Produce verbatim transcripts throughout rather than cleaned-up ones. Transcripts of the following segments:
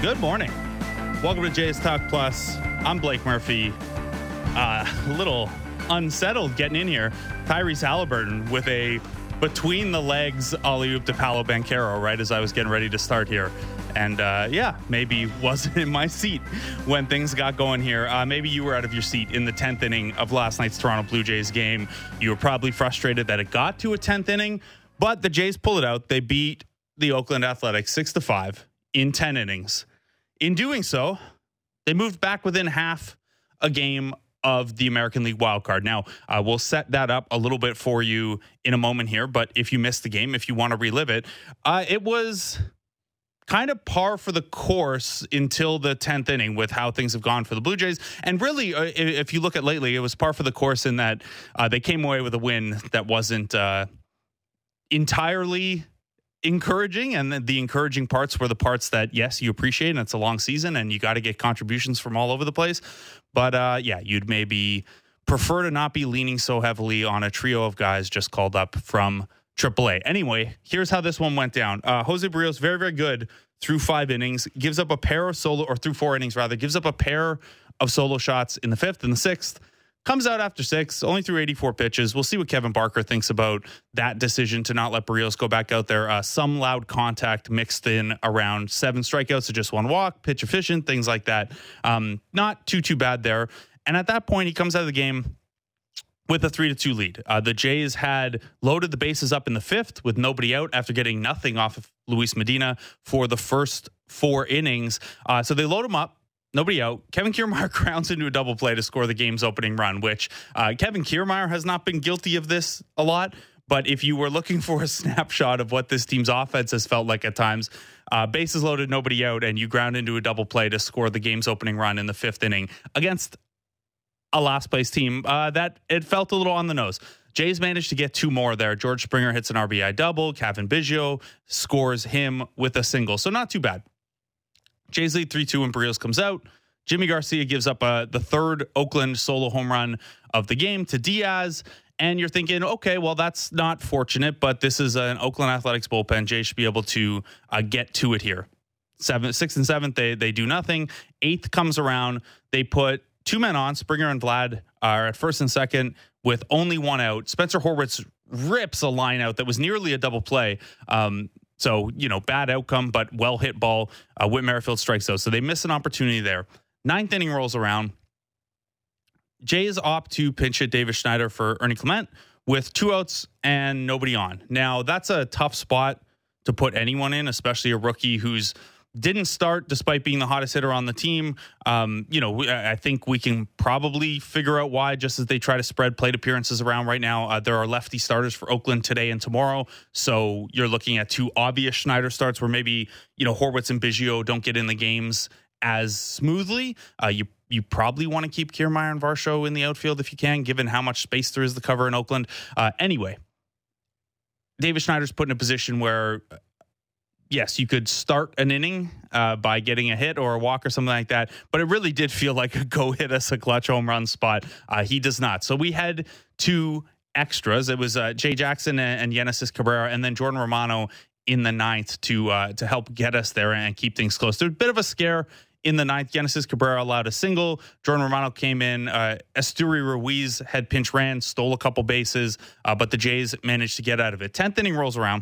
Good morning. Welcome to Jays Talk Plus. I'm Blake Murphy. Uh, a little unsettled getting in here. Tyrese Halliburton with a between the legs alley-oop to Paolo Banchero right as I was getting ready to start here. And uh, yeah, maybe wasn't in my seat when things got going here. Uh, maybe you were out of your seat in the tenth inning of last night's Toronto Blue Jays game. You were probably frustrated that it got to a tenth inning, but the Jays pull it out. They beat the Oakland Athletics six to five in ten innings. In doing so, they moved back within half a game of the American League wildcard. Now, uh, we'll set that up a little bit for you in a moment here, but if you missed the game, if you want to relive it, uh, it was kind of par for the course until the tenth inning with how things have gone for the Blue Jays. And really, uh, if you look at lately, it was par for the course in that uh, they came away with a win that wasn't uh, entirely encouraging, and the, the encouraging parts were the parts that, yes, you appreciate, and it's a long season, and you got to get contributions from all over the place. But uh, yeah, you'd maybe prefer to not be leaning so heavily on a trio of guys just called up from triple A. Anyway, here's how this one went down. Uh, Jose Barrios, very, very good through five innings, gives up a pair of solo, or through four innings rather, gives up a pair of solo shots in the fifth and the sixth. Comes out after six, only threw eighty-four pitches. We'll see what Kevin Barker thinks about that decision to not let Barrios go back out there. Uh, some loud contact mixed in around seven strikeouts to just one walk, pitch efficient, things like that. Um, not too, too bad there. And at that point, he comes out of the game with a three to two lead. Uh, the Jays had loaded the bases up in the fifth with nobody out after getting nothing off of Luis Medina for the first four innings. Uh, so they load him up. Nobody out. Kevin Kiermaier grounds into a double play to score the game's opening run, which uh, Kevin Kiermaier has not been guilty of this a lot. But if you were looking for a snapshot of what this team's offense has felt like at times, uh, bases loaded, nobody out, and you ground into a double play to score the game's opening run in the fifth inning against a last place team, uh, that it felt a little on the nose. Jays managed to get two more there. George Springer hits an R B I double. Kevin Biggio scores him with a single. So not too bad. Jays lead three two when Barrios comes out. Jimmy Garcia gives up uh, the third Oakland solo home run of the game to Diaz. And you're thinking, okay, well, that's not fortunate, but this is an Oakland Athletics bullpen. Jays should be able to uh, get to it here. Seven, sixth and seventh, they, they do nothing. Eighth comes around. They put two men on. Springer and Vlad are at first and second with only one out. Spencer Horwitz rips a line out that was nearly a double play. Um, So, you know, bad outcome, but well hit ball. Uh, Whit Merrifield strikes out. So they miss an opportunity there. Ninth inning rolls around. Jays opt to pinch hit Davis Schneider for Ernie Clement with two outs and nobody on. Now, that's a tough spot to put anyone in, especially a rookie who's didn't start despite being the hottest hitter on the team. Um, you know, I think we can probably figure out why, just as they try to spread plate appearances around right now. Uh, there are lefty starters for Oakland today and tomorrow. So you're looking at two obvious Schneider starts where maybe, you know, Horwitz and Biggio don't get in the games as smoothly. Uh, you you probably want to keep Kiermaier and Varsho in the outfield if you can, given how much space there is to cover in Oakland. Uh, anyway, Davis Schneider's put in a position where, yes, you could start an inning uh, by getting a hit or a walk or something like that, but it really did feel like a go hit us a clutch home run spot. Uh, he does not. So we had two extras. It was uh, Jay Jackson and, and Genesis Cabrera, and then Jordan Romano in the ninth to uh, to help get us there and keep things close. There's a bit of a scare in the ninth. Genesis Cabrera allowed a single. Jordan Romano came in. Uh, Esteury Ruiz had pinch ran, stole a couple bases, uh, but the Jays managed to get out of it. tenth inning rolls around.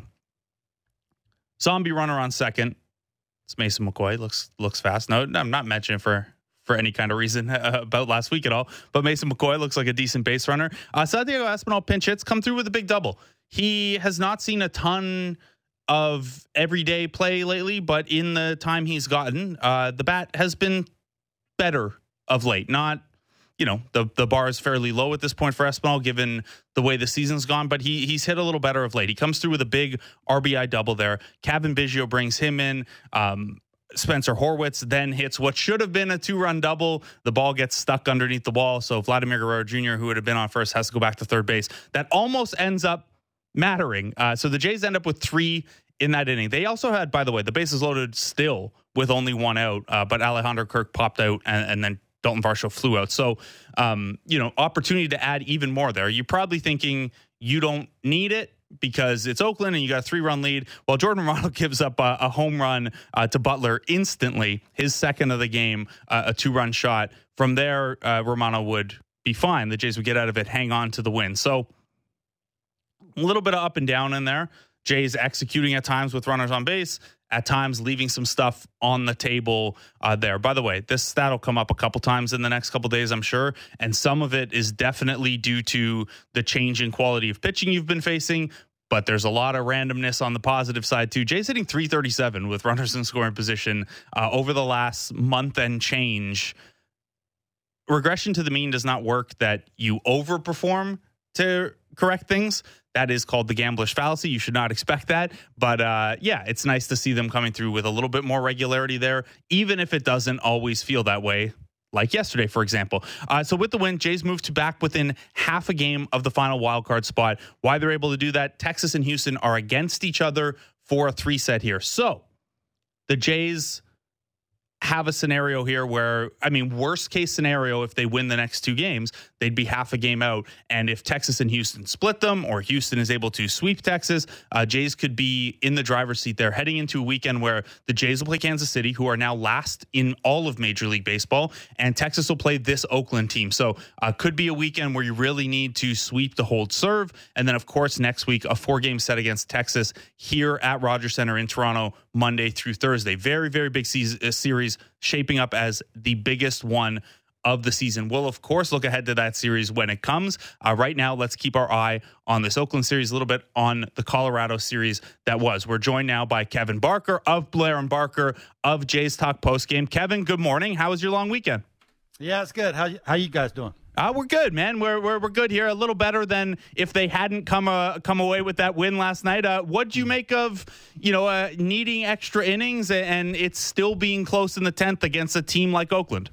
Zombie runner on second. It's Mason McCoy. Looks looks fast. No, I'm not mentioning for for any kind of reason uh, about last week at all. But Mason McCoy looks like a decent base runner. Uh, Santiago Espinal pinch hits, come through with a big double. He has not seen a ton of everyday play lately, but in the time he's gotten, uh, the bat has been better of late. Not, you know, the the bar is fairly low at this point for Espinal, given the way the season's gone, but he he's hit a little better of late. He comes through with a big R B I double there. Kevin Biggio brings him in. Um, Spencer Horwitz then hits what should have been a two-run double. The ball gets stuck underneath the wall, so Vladimir Guerrero Junior, who would have been on first, has to go back to third base. That almost ends up mattering. Uh, so the Jays end up with three in that inning. They also had, by the way, the bases loaded still with only one out, uh, but Alejandro Kirk popped out, and, and then Dalton Varsho flew out. So, um, you know, opportunity to add even more there. You're probably thinking you don't need it because it's Oakland and you got a three-run lead. Well, Jordan Romano gives up a, a home run uh, to Butler instantly, his second of the game, uh, a two-run shot. From there, uh, Romano would be fine. The Jays would get out of it, hang on to the win. So a little bit of up and down in there. Jays executing at times with runners on base, at times leaving some stuff on the table uh, there. By the way, this stat will come up a couple times in the next couple days, I'm sure. And some of it is definitely due to the change in quality of pitching you've been facing. But there's a lot of randomness on the positive side, too. Jays hitting three thirty-seven with runners in scoring position uh, over the last month and change. Regression to the mean does not work that you overperform to correct things. That is called the gambler's fallacy. You should not expect that. But uh, yeah, it's nice to see them coming through with a little bit more regularity there, even if it doesn't always feel that way, like yesterday, for example. Uh, so with the win, Jays move to back within half a game of the final wildcard spot. Why they're able to do that, Texas and Houston are against each other for a three set here. So the Jays have a scenario here where, I mean, worst case scenario, if they win the next two games, they'd be half a game out. And if Texas and Houston split them, or Houston is able to sweep Texas, uh, Jays could be in the driver's seat there, heading into a weekend where the Jays will play Kansas City, who are now last in all of Major League Baseball, and Texas will play this Oakland team. So uh, could be a weekend where you really need to sweep the hold serve. And then, of course, next week, a four-game set against Texas here at Rogers Center in Toronto, Monday through Thursday. Very, very big se- uh, series, shaping up as the biggest one of the season. We'll, of course, look ahead to that series when it comes. Uh, right now, let's keep our eye on this Oakland series, a little bit on the Colorado series that was. We're joined now by Kevin Barker of Blair and Barker of Jays Talk Postgame. Kevin, good morning. How was your long weekend? Yeah, it's good. How how you guys doing? Uh, we're good, man. We're, we're we're good here. A little better than if they hadn't come uh, come away with that win last night. Uh, what'd you make of, you know, uh, needing extra innings and it's still being close in the tenth against a team like Oakland?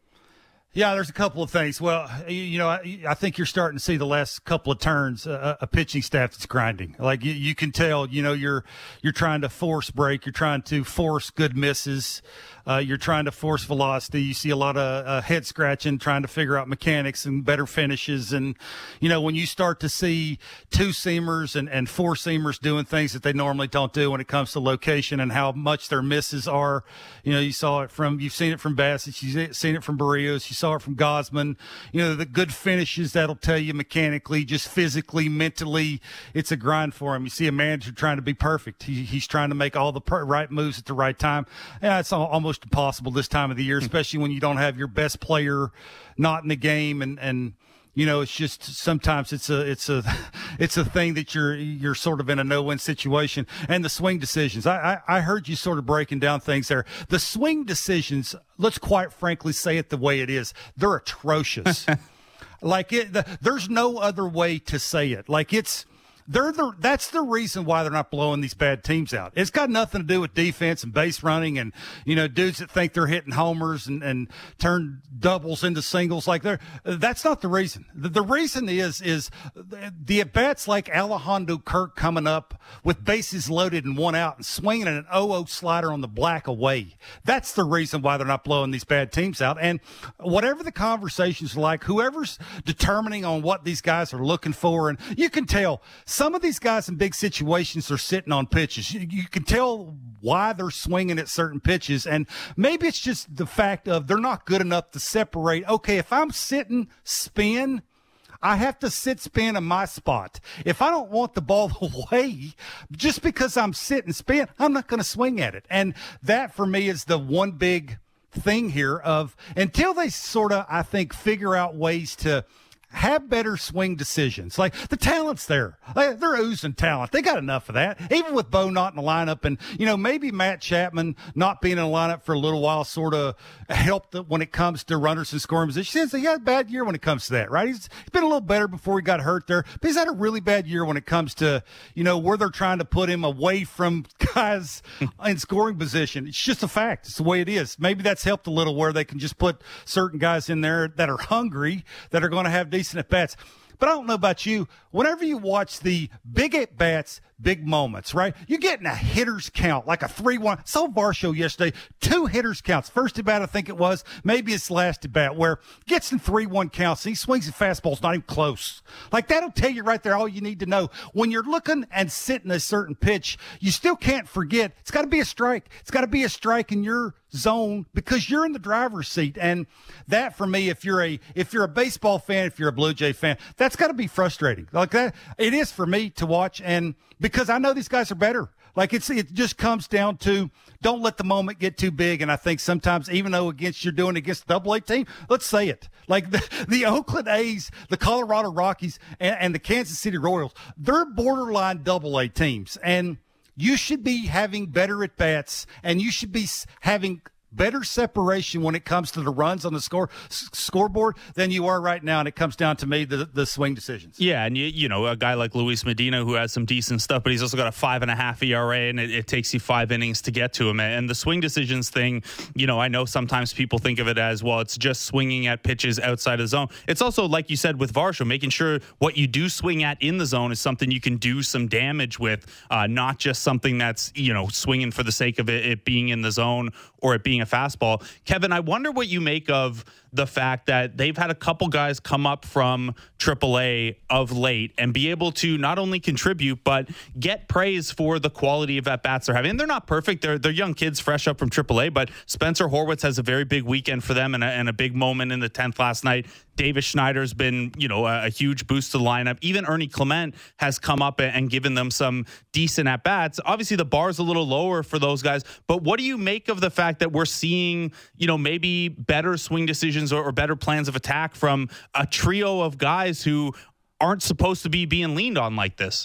Yeah, there's a couple of things. Well, you know, I, I think you're starting to see the last couple of turns uh, a pitching staff that's grinding. Like you, you can tell, you know, you're you're trying to force break, you're trying to force good misses, uh, you're trying to force velocity. You see a lot of uh, head scratching, trying to figure out mechanics and better finishes. And you know, when you start to see two seamers and and four seamers doing things that they normally don't do when it comes to location and how much their misses are, you know, you saw it from you've seen it from Bassett, you've seen it from Barrios, you saw it from Gosman, you know, the good finishes that'll tell you mechanically, just physically, mentally, it's a grind for him. You see a manager trying to be perfect. He, he's trying to make all the per- right moves at the right time. Yeah, it's all, almost impossible this time of the year, especially when you don't have your best player not in the game. And, and, you know, it's just sometimes it's a it's a it's a thing that you're you're sort of in a no-win situation. And the swing decisions, I, I I heard you sort of breaking down things there. The swing decisions, let's quite frankly say it the way it is, they're atrocious. Like it, the, there's no other way to say it. Like it's. They're the, that's the reason why they're not blowing these bad teams out. It's got nothing to do with defense and base running and, you know, dudes that think they're hitting homers and, and turn doubles into singles. Like they're, that's not the reason. The, the reason is, is the at-bats like Alejandro Kirk coming up with bases loaded and one out and swinging an oh oh slider on the black away. That's the reason why they're not blowing these bad teams out. And whatever the conversations are like, whoever's determining on what these guys are looking for, and you can tell some of these guys in big situations are sitting on pitches. You, you can tell why they're swinging at certain pitches. And maybe it's just the fact of they're not good enough to separate. Okay, if I'm sitting spin, I have to sit spin in my spot. If I don't want the ball away, just because I'm sitting spin, I'm not going to swing at it. And that for me is the one big thing here of until they sort of, I think, figure out ways to have better swing decisions. Like the talent's there. They're oozing talent. They got enough of that. Even with Bo not in the lineup, and you know maybe Matt Chapman not being in the lineup for a little while sort of helped when it comes to runners in scoring position. He had a bad year when it comes to that, right? He's been a little better before he got hurt there, but he's had a really bad year when it comes to you know where they're trying to put him away from guys in scoring position. It's just a fact. It's the way it is. Maybe that's helped a little where they can just put certain guys in there that are hungry, that are going to have decent at bats. But I don't know about you. Whenever you watch the big at-bats, big moments, right? You're getting a hitter's count, like a three one. Saw Varsho yesterday, two hitters counts. First at bat, I think it was, maybe it's last at bat, where gets in three one counts. And he swings at fastballs, not even close. Like, that'll tell you right there all you need to know. When you're looking and sitting a certain pitch, you still can't forget it's got to be a strike. It's got to be a strike in your zone because you're in the driver's seat. And that, for me, if you're a if you're a baseball fan, if you're a Blue Jay fan, that's got to be frustrating. Like that, it is for me to watch, and because I know these guys are better. Like, it's it just comes down to don't let the moment get too big. And I think sometimes, even though against you're doing against the Double A team, let's say it. Like the, the Oakland A's, the Colorado Rockies, and, and the Kansas City Royals, they're borderline Double A teams, and you should be having better at bats, and you should be having better separation when it comes to the runs on the score s- scoreboard than you are right now. And it comes down to me, the, the swing decisions. Yeah. And you, you know, a guy like Luis Medina, who has some decent stuff, but he's also got a five and a half E R A, and it, it takes you five innings to get to him. And the swing decisions thing, you know, I know sometimes people think of it as, well, it's just swinging at pitches outside of the zone. It's also, like you said, with Varsho, making sure what you do swing at in the zone is something you can do some damage with, uh, not just something that's, you know, swinging for the sake of it, it being in the zone or it being a fastball. Kevin, I wonder what you make of the fact that they've had a couple guys come up from triple A of late and be able to not only contribute, but get praise for the quality of at-bats they're having. And they're not perfect. They're they're young kids fresh up from triple A, but Spencer Horwitz has a very big weekend for them and a, and a big moment in the tenth last night. Davis Schneider's been, you know, a, a huge boost to the lineup. Even Ernie Clement has come up and given them some decent at-bats. Obviously, the bar's a little lower for those guys, but what do you make of the fact that we're seeing, you know, maybe better swing decisions or, or better plans of attack from a trio of guys who aren't supposed to be being leaned on like this?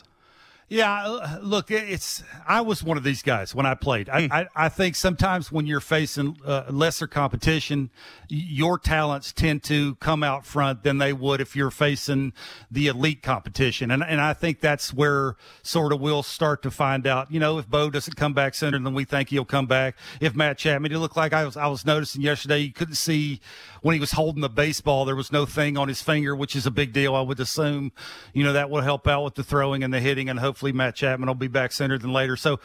Yeah, look, it's. I was one of these guys when I played. I, mm. I, I think sometimes when you're facing uh, lesser competition, your talents tend to come out front than they would if you're facing the elite competition. And and I think that's where sort of we'll start to find out, you know, if Bo doesn't come back sooner than we think he'll come back. If Matt Chapman, he looked like I was I was noticing yesterday, you couldn't see when he was holding the baseball, there was no thing on his finger, which is a big deal. I would assume, you know, that will help out with the throwing and the hitting, and hopefully Matt Chapman will be back sooner than later. So,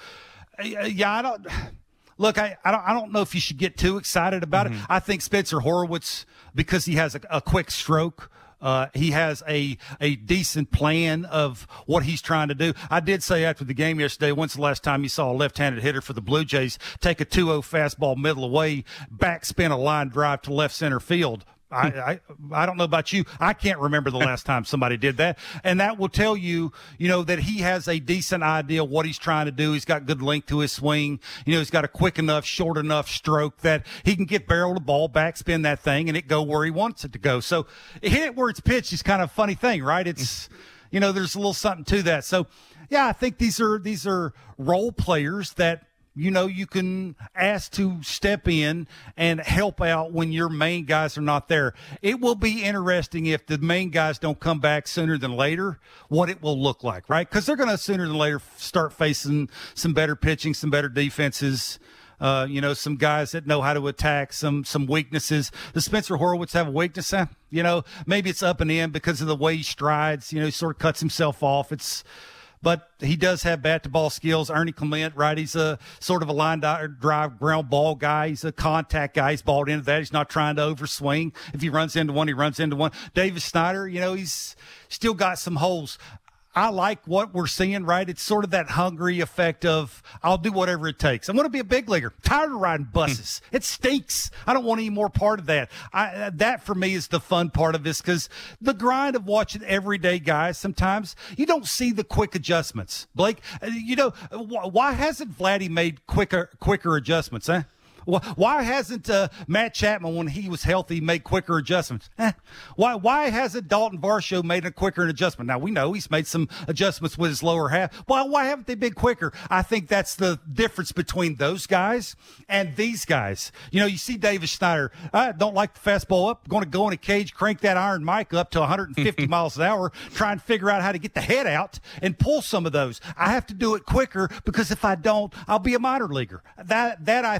yeah, I don't look. I I don't, I don't know if you should get too excited about mm-hmm. it. I think Spencer Horwitz, because he has a, a quick stroke, uh, he has a a decent plan of what he's trying to do. I did say after the game yesterday, when's the last time you saw a left-handed hitter for the Blue Jays take a two oh fastball middle away, backspin a line drive to left center field? I, I I don't know about you. I can't remember the last time somebody did that. And that will tell you, you know, that he has a decent idea of what he's trying to do. He's got good length to his swing. You know, he's got a quick enough, short enough stroke that he can get barrel the ball, backspin that thing, and it go where he wants it to go. So hit it where it's pitched is kind of a funny thing, right? It's, you know, there's a little something to that. So, yeah, I think these are these are role players that, you know, you can ask to step in and help out when your main guys are not there. It will be interesting if the main guys don't come back sooner than later, what it will look like, right? Because they're going to sooner than later start facing some better pitching, some better defenses, uh, you know, some guys that know how to attack, some some weaknesses. Does Spencer Horwitz have a weakness? Eh? You know, maybe it's up and in because of the way he strides. You know, he sort of cuts himself off. It's But he does have bat-to-ball skills. Ernie Clement, right, he's a sort of a line drive ground ball guy. He's a contact guy. He's balled into that. He's not trying to overswing. If he runs into one, he runs into one. Davis Schneider, you know, he's still got some holes. I like what we're seeing, right? It's sort of that hungry effect of, I'll do whatever it takes. I'm going to be a big leaguer. I'm tired of riding buses. It stinks. I don't want any more part of that. I, that for me is the fun part of this, because the grind of watching everyday guys, sometimes you don't see the quick adjustments. Blake, you know, why hasn't Vladdy made quicker, quicker adjustments, huh? Why hasn't uh, Matt Chapman, when he was healthy, made quicker adjustments? Eh. Why why hasn't Dalton Varsho made a quicker adjustment? Now, we know he's made some adjustments with his lower half. Why, why haven't they been quicker? I think that's the difference between those guys and these guys. You know, you see Davis Schneider. I don't like the fastball up. Going to go in a cage, crank that iron mic up to one hundred fifty miles an hour, try and figure out how to get the head out and pull some of those. I have to do it quicker, because if I don't, I'll be a minor leaguer. That, that I think is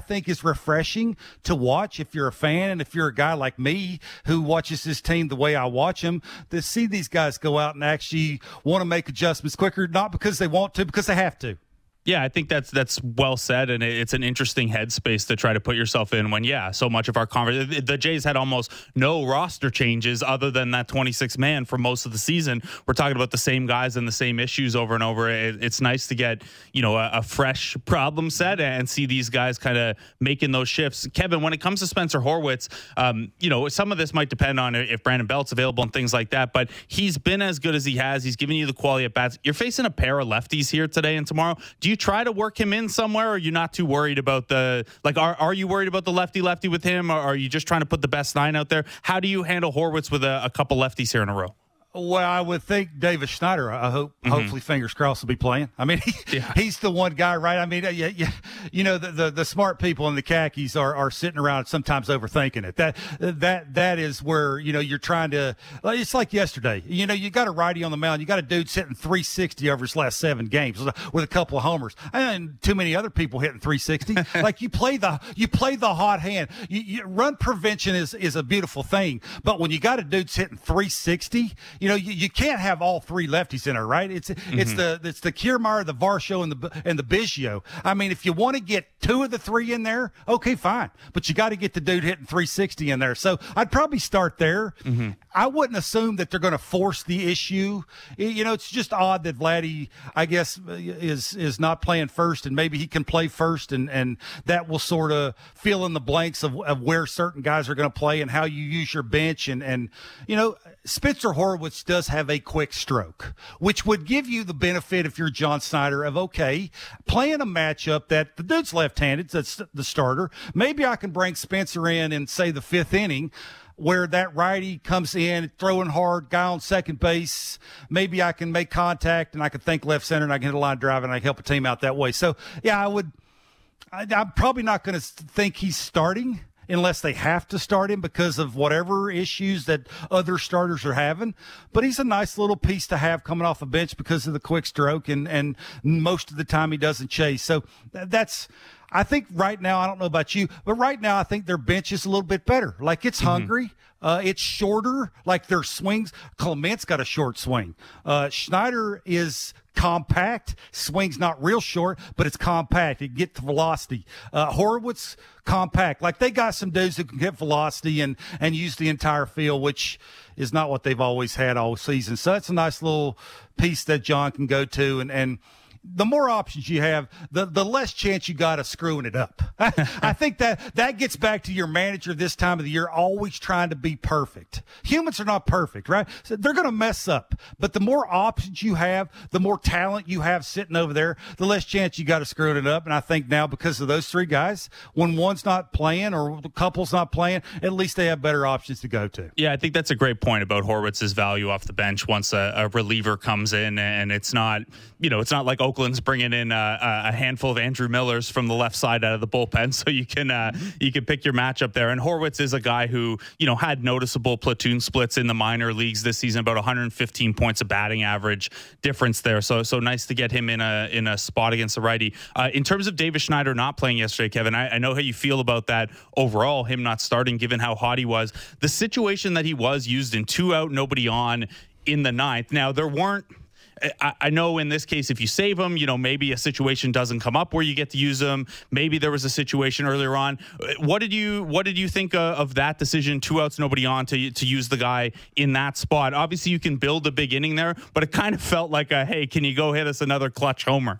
refreshing to watch if you're a fan and if you're a guy like me who watches this team the way I watch them, to see these guys go out and actually want to make adjustments quicker, not because they want to, because they have to. Yeah, I think that's that's well said, and it's an interesting headspace to try to put yourself in when, yeah, so much of our conversation, the Jays had almost no roster changes other than that twenty-six man for most of the season. We're talking about the same guys and the same issues over and over. It, it's nice to get, you know, a, a fresh problem set and see these guys kind of making those shifts. Kevin, when it comes to Spencer Horwitz, um, you know, some of this might depend on if Brandon Belt's available and things like that, but he's been as good as he has. He's giving you the quality at bats. You're facing a pair of lefties here today and tomorrow. Do you you try to work him in somewhere, or are you not too worried about the, like, are, are you worried about the lefty-lefty with him, or are you just trying to put the best nine out there? How do you handle Horwitz with a, a couple lefties here in a row? Well, I would think Davis Schneider, I hope, mm-hmm. hopefully, fingers crossed, will be playing. I mean, he, yeah. he's the one guy, right? I mean, yeah, yeah, you know, the, the, the smart people in the khakis are, are sitting around sometimes overthinking it. That, that, that is where, you know, you're trying to, it's like yesterday. You know, you got a righty on the mound. You got a dude sitting three sixty over his last seven games with a couple of homers, and too many other people hitting three sixty. Like, you play the, you play the hot hand. You, you, run prevention is, is a beautiful thing, but when you got a dude hitting three sixty, you know, you, you can't have all three lefties in there, right? It's mm-hmm. it's the it's the Kiermaier, the Varsho, and the and the Biggio. I mean, if you want to get two of the three in there, okay, fine. But you got to get the dude hitting three sixty in there. So I'd probably start there. Mm-hmm. I wouldn't assume that they're going to force the issue. You know, it's just odd that Vladdy, I guess, is is not playing first, and maybe he can play first, and, and that will sort of fill in the blanks of, of where certain guys are going to play and how you use your bench. And, and you know, Spencer Horwitz does have a quick stroke, which would give you the benefit, if you're John Snyder, of, okay, playing a matchup that the dude's left-handed, that's the starter. Maybe I can bring Spencer in in, say, the fifth inning, where that righty comes in, throwing hard, guy on second base. Maybe I can make contact, and I can think left center, and I can hit a line drive, and I can help a team out that way. So, yeah, I would I, I'm probably not going to think he's starting unless they have to start him because of whatever issues that other starters are having. But he's a nice little piece to have coming off a bench because of the quick stroke, and, and most of the time he doesn't chase. So that's – I think right now, I don't know about you, but right now I think their bench is a little bit better. Like, it's mm-hmm. hungry. Uh, it's shorter. Like, their swings. Clement's got a short swing. Uh, Schneider is compact. Swing's not real short, but it's compact. It get to velocity. Uh, Horwitz, compact. Like, they got some dudes who can get velocity and, and use the entire field, which is not what they've always had all season. So that's a nice little piece that John can go to, and, and, the more options you have, the, the less chance you got of screwing it up. I think that that gets back to your manager this time of the year, always trying to be perfect. Humans are not perfect, right? So they're going to mess up. But the more options you have, the more talent you have sitting over there, the less chance you got of screwing it up. And I think now, because of those three guys, when one's not playing or the couple's not playing, at least they have better options to go to. Yeah, I think that's a great point about Horwitz's value off the bench once a, a reliever comes in, and it's not, you know, it's not like Oakland's bringing in a, a handful of Andrew Millers from the left side out of the bullpen, so you can uh, you can pick your matchup there. And Horwitz is a guy who, you know, had noticeable platoon splits in the minor leagues this season, about one hundred fifteen points of batting average difference there. So so nice to get him in a in a spot against the righty. Uh, in terms of Davis Schneider not playing yesterday, Kevin, I, I know how you feel about that overall, him not starting, given how hot he was. The situation that he was used in two out, nobody on in the ninth. Now, there weren't, I, I know in this case, if you save him, you know, maybe a situation doesn't come up where you get to use him. Maybe there was a situation earlier on. What did you What did you think uh, of that decision? Two outs, nobody on, to to use the guy in that spot. Obviously, you can build a big inning there, but it kind of felt like a, hey, can you go hit us another clutch homer?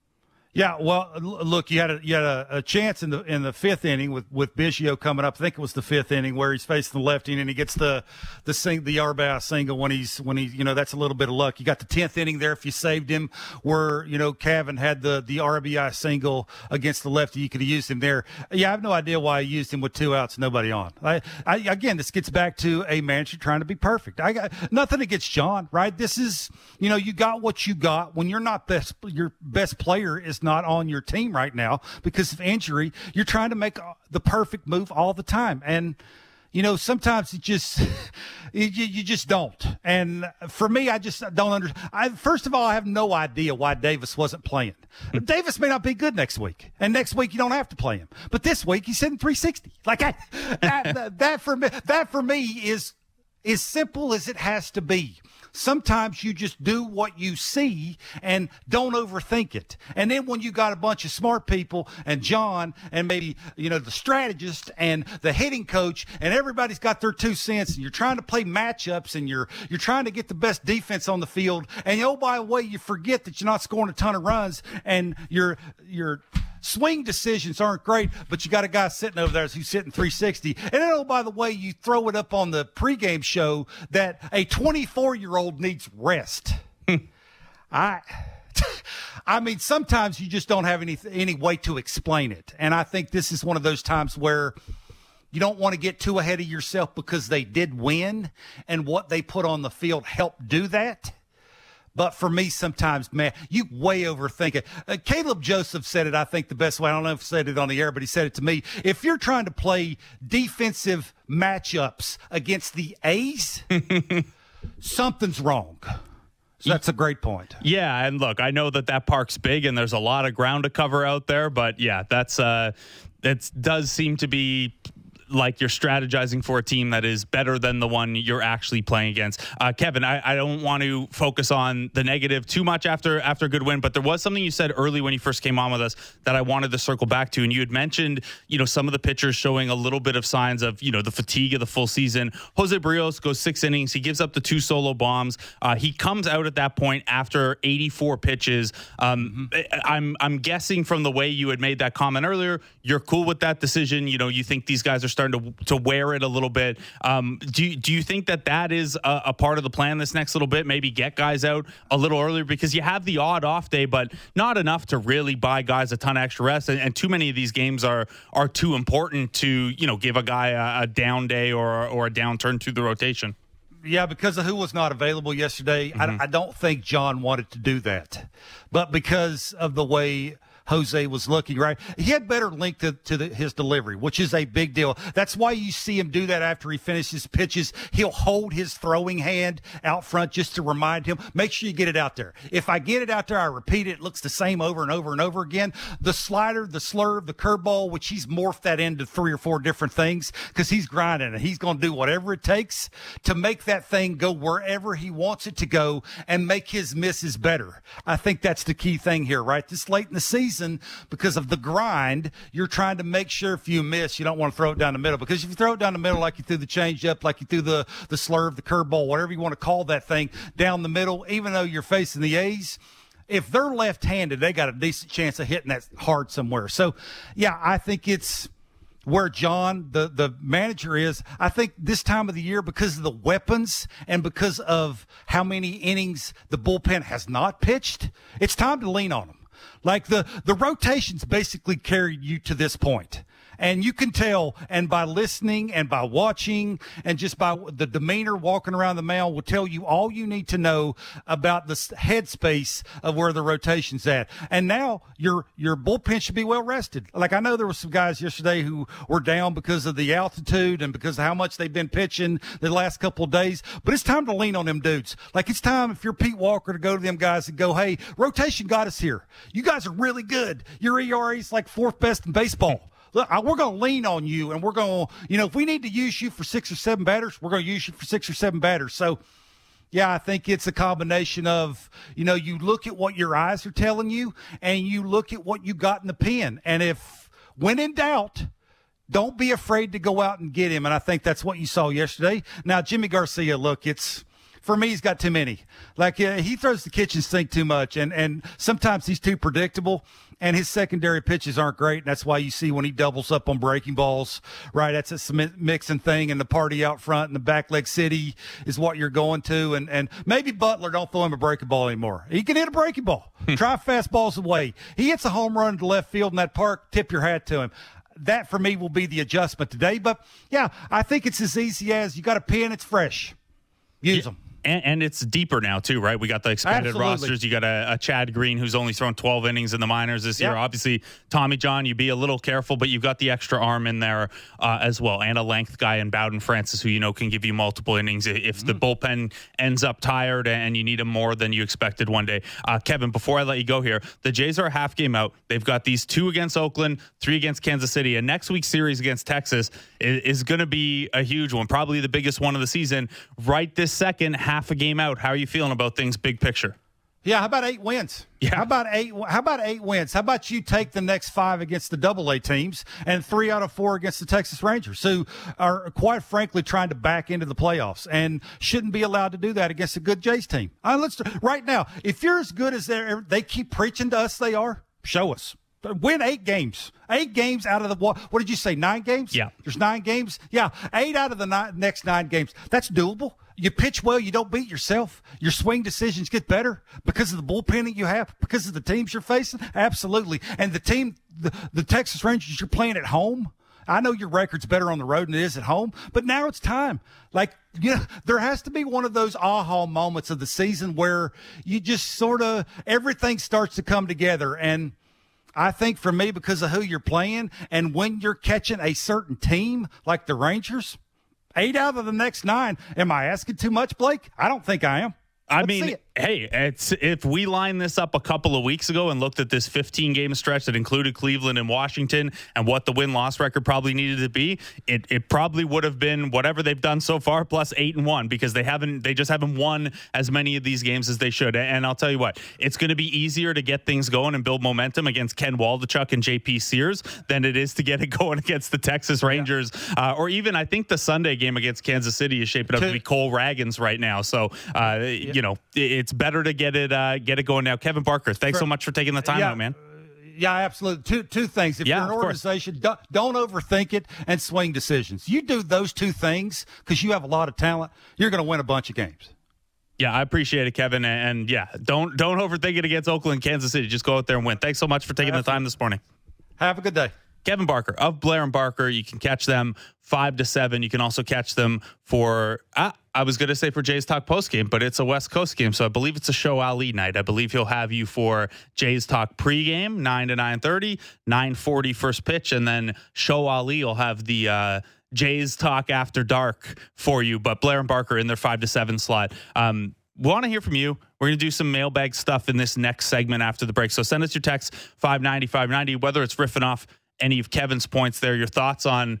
Yeah, well, look, you had a you had a, a chance in the in the fifth inning with, with Biggio coming up. I think it was the fifth inning where he's facing the lefty and he gets the the sing the R B I single when he's when he you know that's a little bit of luck. You got the tenth inning there if you saved him, where you know Cavan had the the R B I single against the lefty. You could have used him there. Yeah, I have no idea why I used him with two outs, nobody on. I, I again, this gets back to a manager trying to be perfect. I got nothing against John, right? This is you know you got what you got when you're not best your best player is not on your team right now because of injury. You're trying to make the perfect move all the time. And, you know, sometimes it just you, you just don't. And for me, I just don't understand. I, first of all, I have no idea why Davis wasn't playing. Davis may not be good next week, and next week you don't have to play him. But this week he's hitting three sixty. Like I, that, that, that for me, that for me is as simple as it has to be. Sometimes you just do what you see and don't overthink it. And then when you got a bunch of smart people and John and maybe, you know, the strategist and the hitting coach and everybody's got their two cents and you're trying to play matchups and you're you're trying to get the best defense on the field. And, oh, by the way, you forget that you're not scoring a ton of runs and you're you're – swing decisions aren't great, but you got a guy sitting over there who's hitting three sixty. And then, oh, by the way, you throw it up on the pregame show that a twenty-four-year-old needs rest. I I mean, sometimes you just don't have any any way to explain it. And I think this is one of those times where you don't want to get too ahead of yourself because they did win, and what they put on the field helped do that. But for me, sometimes, man, you way overthink it. Uh, Caleb Joseph said it, I think, the best way. I don't know if he said it on the air, but he said it to me. If you're trying to play defensive matchups against the A's, something's wrong. So that's a great point. Yeah, and look, I know that that park's big and there's a lot of ground to cover out there, but yeah, that's uh, it does seem to be like you're strategizing for a team that is better than the one you're actually playing against. Uh, Kevin, I, I don't want to focus on the negative too much after after a good win, but there was something you said early when you first came on with us that I wanted to circle back to, and you had mentioned, you know, some of the pitchers showing a little bit of signs of, you know, the fatigue of the full season. Jose Barrios goes six innings. He gives up the two solo bombs. Uh, he comes out at that point after eighty-four pitches. Um, mm-hmm. I'm I'm guessing from the way you had made that comment earlier, you're cool with that decision. You know, you think these guys are starting to to wear it a little bit. Um, do you, do you think that that is a, a part of the plan this next little bit? Maybe get guys out a little earlier because you have the odd off day, but not enough to really buy guys a ton of extra rest. And, and too many of these games are are too important to, you know, give a guy a, a down day or or a downturn to the rotation. Yeah, because of who was not available yesterday, mm-hmm. I, I don't think John wanted to do that. But because of the way Jose was looking, right, he had better link to, to the, his delivery, which is a big deal. That's why you see him do that after he finishes pitches. He'll hold his throwing hand out front just to remind him, make sure you get it out there. If I get it out there, I repeat it. It looks the same over and over and over again. The slider, the slurve, the curveball, which he's morphed that into three or four different things because he's grinding it. He's going to do whatever it takes to make that thing go wherever he wants it to go and make his misses better. I think that's the key thing here, right? This late in the season, because of the grind, you're trying to make sure if you miss, you don't want to throw it down the middle. Because if you throw it down the middle like you threw the changeup, like you threw the, the slurve, the curveball, whatever you want to call that thing, down the middle, even though you're facing the A's, if they're left-handed, they got a decent chance of hitting that hard somewhere. So, yeah, I think it's where John, the, the manager, is. I think this time of the year, because of the weapons and because of how many innings the bullpen has not pitched, it's time to lean on them. Like the, the rotations basically carried you to this point. And you can tell, and by listening and by watching and just by the demeanor walking around the mound will tell you all you need to know about the headspace of where the rotation's at. And now your your bullpen should be well rested. Like I know there were some guys yesterday who were down because of the altitude and because of how much they've been pitching the last couple of days. But it's time to lean on them dudes. Like it's time if you're Pete Walker to go to them guys and go, hey, rotation got us here. You guys are really good. Your E R A is like fourth best in baseball. Look, we're going to lean on you, and we're going to, you know, if we need to use you for six or seven batters, we're going to use you for six or seven batters. So, yeah, I think it's a combination of, you know, you look at what your eyes are telling you, and you look at what you got in the pen. And if, when in doubt, don't be afraid to go out and get him. And I think that's what you saw yesterday. Now, Jimmy Garcia, look, it's, for me, he's got too many. Like, uh, he throws the kitchen sink too much, and, and sometimes he's too predictable, and his secondary pitches aren't great, and that's why you see when he doubles up on breaking balls, right, that's a cement mixing thing, and the party out front and the back leg city is what you're going to, and, and maybe Butler, don't throw him a breaking ball anymore. He can hit a breaking ball. Try fastballs away. He hits a home run to left field in that park, tip your hat to him. That, for me, will be the adjustment today. But, yeah, I think it's as easy as you got a pen, it's fresh. Use them. And, and it's deeper now, too, right? We got the expanded Absolutely. rosters. You got a, a Chad Green who's only thrown twelve innings in the minors this Yep. year. Obviously, Tommy John, you be a little careful, but you've got the extra arm in there uh, as well. And a length guy in Bowden Francis who you know can give you multiple innings if mm-hmm. the bullpen ends up tired and you need him more than you expected one day. Uh, Kevin, before I let you go here, the Jays are a half game out. They've got these two against Oakland, three against Kansas City, and next week's series against Texas is, is going to be a huge one, probably the biggest one of the season. Right this second, half a game out. How are you feeling about things big picture? Yeah, how about eight wins? Yeah. How about eight? How about eight wins? How about you take the next five against the Double A teams and three out of four against the Texas Rangers, who are quite frankly trying to back into the playoffs and shouldn't be allowed to do that against a good Jays team. Uh, let's right now. If you're as good as they they keep preaching to us, they are. Show us. Win eight games. Eight games out of the what? What did you say? Nine games? Yeah. There's nine games. Yeah, eight out of the nine, next nine games. That's doable. You pitch well, you don't beat yourself. Your swing decisions get better because of the bullpen that you have, because of the teams you're facing. Absolutely. And the team, the, the Texas Rangers, you're playing at home. I know your record's better on the road than it is at home, but now it's time. Like, you know, there has to be one of those aha moments of the season where you just sort of, everything starts to come together. And I think for me, because of who you're playing and when you're catching a certain team like the Rangers, eight out of the next nine. Am I asking too much, Blake? I don't think I am. I Let's mean, it. hey, it's if we lined this up a couple of weeks ago and looked at this fifteen-game stretch that included Cleveland and Washington and what the win-loss record probably needed to be, it it probably would have been whatever they've done so far plus eight and one because they haven't they just haven't won as many of these games as they should. And I'll tell you what, it's going to be easier to get things going and build momentum against Ken Waldachuk and J P Sears than it is to get it going against the Texas Rangers yeah. uh, or even I think the Sunday game against Kansas City is shaping up to, to be Cole Raggins right now. So uh, yeah. you know it's better to get it uh, get it going now. Kevin Barker, thanks so much for taking the time yeah. out, man. Yeah, absolutely. Two two things. If yeah, you're an organization, don't, don't overthink it and swing decisions. You do those two things because you have a lot of talent, you're going to win a bunch of games. Yeah, I appreciate it, Kevin. And, and yeah, don't don't overthink it against Oakland, Kansas City. Just go out there and win. Thanks so much for taking absolutely. the time this morning. Have a good day. Kevin Barker of Blair and Barker. You can catch them five to seven. You can also catch them for, uh, I was going to say for Jays Talk postgame, but it's a West Coast game. So I believe it's a Show Ali night. I believe he'll have you for Jays Talk pregame, nine to nine thirty, nine forty first pitch. And then Show Ali will have the uh, Jays Talk after dark for you. But Blair and Barker in their five to seven slot. Um, We want to hear from you. We're going to do some mailbag stuff in this next segment after the break. So send us your text, five ninety, five ninety, whether it's riffing off any of Kevin's points there, your thoughts on,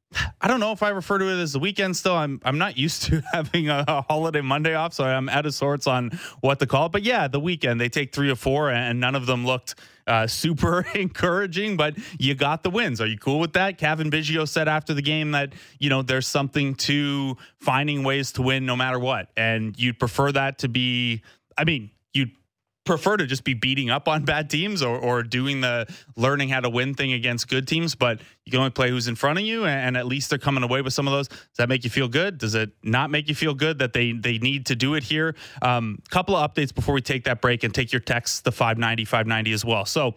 I don't know if I refer to it as the weekend still. I'm I'm not used to having a, a holiday Monday off, so I'm out of sorts on what to call it. But yeah, the weekend, they take three or four, and none of them looked uh, super encouraging, but you got the wins. Are you cool with that? Kevin Biggio said after the game that, you know, there's something to finding ways to win no matter what. And you'd prefer that to be, I mean, you'd prefer to just be beating up on bad teams or, or doing the learning how to win thing against good teams, but you can only play who's in front of you, and, and at least they're coming away with some of those. Does that make you feel good? Does it not make you feel good that they they need to do it here? Um, couple of updates before we take that break and take your texts, the five ninety, five ninety as well. So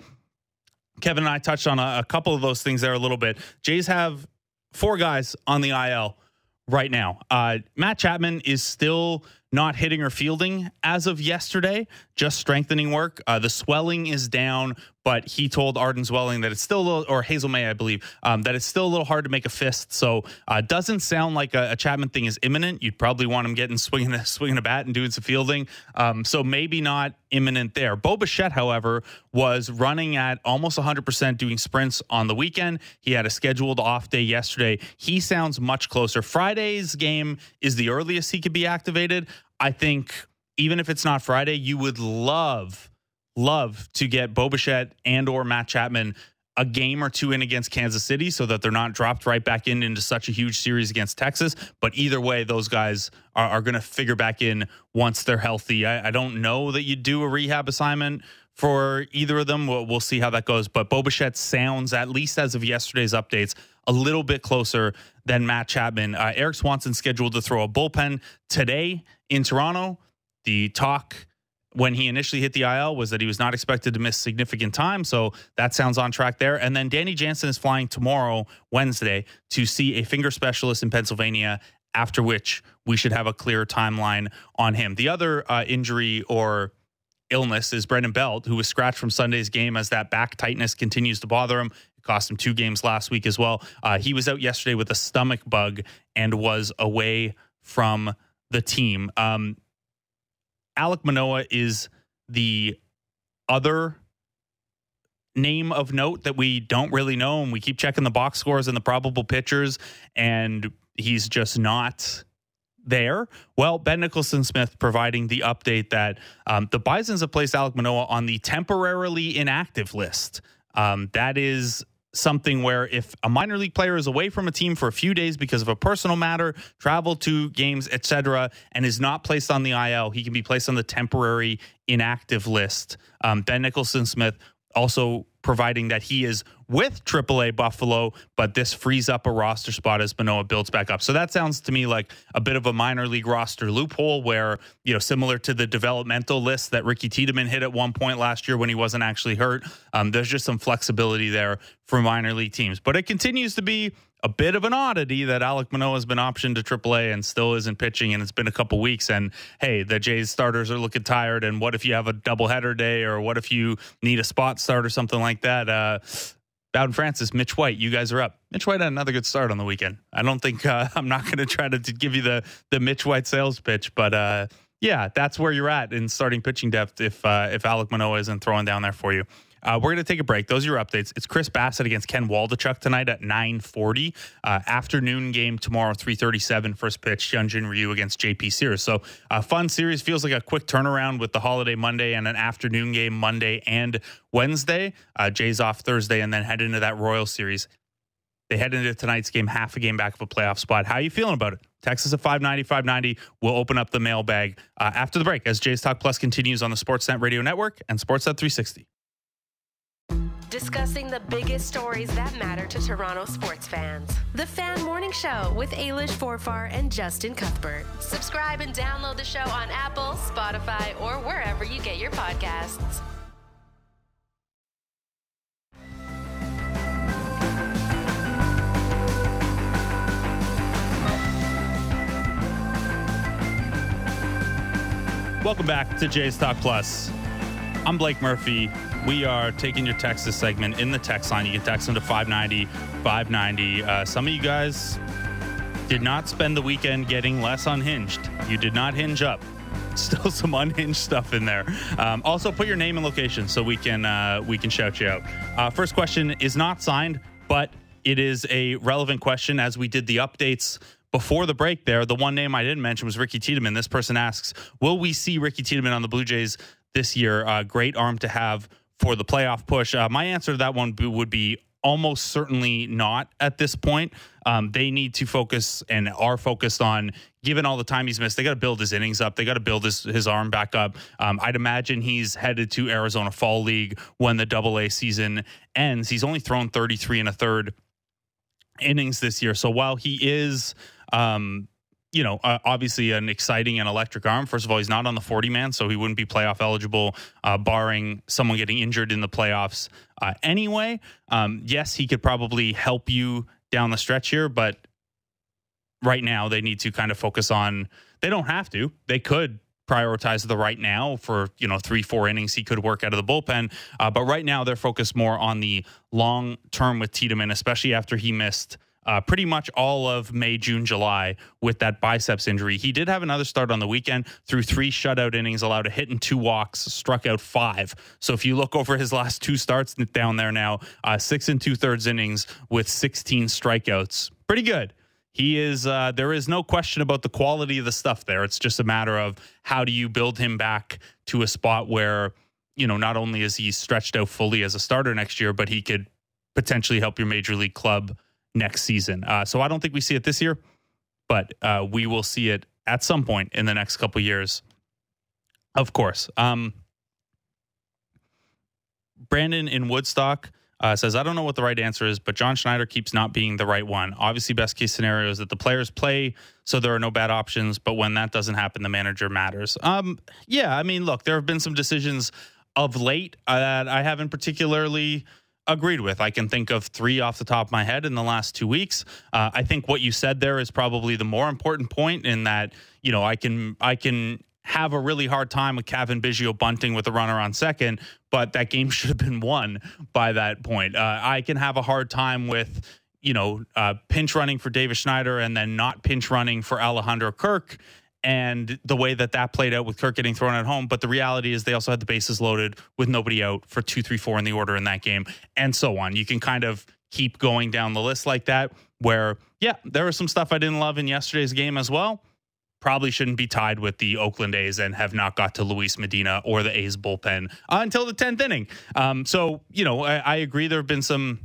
Kevin and I touched on a, a couple of those things there a little bit. Jays have four guys on the I L right now. Uh, Matt Chapman is still not hitting or fielding as of yesterday, just strengthening work. Uh, the swelling is down, but he told Arden Zwelling that it's still a little, or Hazel May, I believe, um, that it's still a little hard to make a fist. So uh, doesn't sound like a, a Chapman thing is imminent. You'd probably want him getting swinging a, swinging a bat and doing some fielding. Um, so maybe not imminent there. Bo Bichette, however, was running at almost one hundred percent doing sprints on the weekend. He had a scheduled off day yesterday. He sounds much closer. Friday's game is the earliest he could be activated. I think even if it's not Friday, you would love, love to get Bo Bichette and or Matt Chapman a game or two in against Kansas City so that they're not dropped right back in into such a huge series against Texas. But either way, those guys are, are going to figure back in once they're healthy. I, I don't know that you do a rehab assignment for either of them. We'll, we'll see how that goes. But Bo Bichette sounds, at least as of yesterday's updates, a little bit closer than Matt Chapman. Uh, Eric Swanson scheduled to throw a bullpen today in Toronto. The talk when he initially hit the I L was that he was not expected to miss significant time. So that sounds on track there. And then Danny Jansen is flying tomorrow, Wednesday, to see a finger specialist in Pennsylvania after which we should have a clear timeline on him. The other uh, injury or illness is Brendan Belt, who was scratched from Sunday's game as that back tightness continues to bother him. It cost him two games last week as well. Uh, he was out yesterday with a stomach bug and was away from the team. Um, Alek Manoah is the other name of note that we don't really know, and we keep checking the box scores and the probable pitchers, and he's just not there. Well, Ben Nicholson-Smith providing the update that um, the Bisons have placed Alek Manoah on the temporarily inactive list. Um, that is something where if a minor league player is away from a team for a few days because of a personal matter, travel to games, et cetera, and is not placed on the I L, he can be placed on the temporary inactive list. Um, Ben Nicholson-Smith also providing that he is with triple A Buffalo, but this frees up a roster spot as Manoah builds back up. So that sounds to me like a bit of a minor league roster loophole where, you know, similar to the developmental list that Ricky Tiedemann hit at one point last year when he wasn't actually hurt. Um, there's just some flexibility there for minor league teams. But it continues to be a bit of an oddity that Alek Manoah has been optioned to triple A and still isn't pitching, and it's been a couple weeks. And hey, the Jays starters are looking tired. And what if you have a doubleheader day, or what if you need a spot start or something like that? Uh, Bowden Francis, Mitch White, you guys are up. Mitch White had another good start on the weekend. I don't think uh, I'm not going to try to give you the the Mitch White sales pitch, but uh, yeah, that's where you're at in starting pitching depth if uh, if Alek Manoah isn't throwing down there for you. Uh, we're going to take a break. Those are your updates. It's Chris Bassett against Ken Waldachuk tonight at nine forty. Uh, afternoon game tomorrow, three thirty-seven. First pitch, Hyunjin Ryu against J P Sears. So a fun series. Feels like a quick turnaround with the holiday Monday and an afternoon game Monday and Wednesday. Uh, Jays off Thursday and then head into that Royal series. They head into tonight's game, half a game back of a playoff spot. How are you feeling about it? Text us at five ninety, five ninety. We'll open up the mailbag uh, after the break as Jays Talk Plus continues on the Sportsnet Radio Network and Sportsnet three sixty. Discussing the biggest stories that matter to Toronto sports fans. The Fan Morning Show with Ailish Forfar and Justin Cuthbert. Subscribe and download the show on Apple, Spotify, or wherever you get your podcasts. Welcome back to Jays Talk Plus. I'm Blake Murphy. We are taking your text this segment in the text line. You can text them to five ninety, five ninety. Uh, some of you guys did not spend the weekend getting less unhinged. You did not hinge up. Still some unhinged stuff in there. Um, also, put your name and location so we can uh, we can shout you out. Uh, first question is not signed, but it is a relevant question as we did the updates before the break there. The one name I didn't mention was Ricky Tiedemann. This person asks, will we see Ricky Tiedemann on the Blue Jays this year? Uh, great arm to have for the playoff push. Uh, my answer to that one would be almost certainly not at this point. Um, they need to focus and are focused on, given all the time he's missed, they got to build his innings up. They got to build his, his arm back up. Um, I'd imagine he's headed to Arizona Fall League when the double A season ends. He's only thrown thirty-three and a third innings this year. So while he is, um, you know, uh, obviously an exciting and electric arm. First of all, he's not on the forty man, so he wouldn't be playoff eligible, uh, barring someone getting injured in the playoffs uh, anyway. Um, yes, he could probably help you down the stretch here, but right now they need to kind of focus on, they don't have to. They could prioritize the right now for, you know, three, four innings he could work out of the bullpen. Uh, but right now they're focused more on the long term with Tiedemann, especially after he missed Uh, pretty much all of May, June, July with that biceps injury. He did have another start on the weekend, threw three shutout innings, allowed a hit and two walks, struck out five. So if you look over his last two starts down there now, uh, six and two thirds innings with sixteen strikeouts. Pretty good. He is, uh, there is no question about the quality of the stuff there. It's just a matter of how do you build him back to a spot where, you know, not only is he stretched out fully as a starter next year, but he could potentially help your major league club next season. Uh, so I don't think we see it this year, but uh, we will see it at some point in the next couple years, of course. Um, Brandon in Woodstock uh, says, I don't know what the right answer is, but John Schneider keeps not being the right one. Obviously, best case scenario is that the players play, so there are no bad options, but when that doesn't happen, the manager matters. Um, yeah, I mean, look, there have been some decisions of late uh, that I haven't particularly agreed with. I can think of three off the top of my head in the last two weeks. Uh, I think what you said there is probably the more important point in that, you know, I can I can have a really hard time with Kevin Biggio bunting with a runner on second, but that game should have been won by that point. Uh, I can have a hard time with, you know, uh, pinch running for Davis Schneider and then not pinch running for Alejandro Kirk, and the way that that played out with Kirk getting thrown at home. But the reality is they also had the bases loaded with nobody out for two, three, four in the order in that game, and so on. You can kind of keep going down the list like that, where, yeah, there was some stuff I didn't love in yesterday's game as well. Probably shouldn't be tied with the Oakland A's and have not got to Luis Medina or the A's bullpen uh, until the tenth inning. Um, so, you know, I, I agree there have been some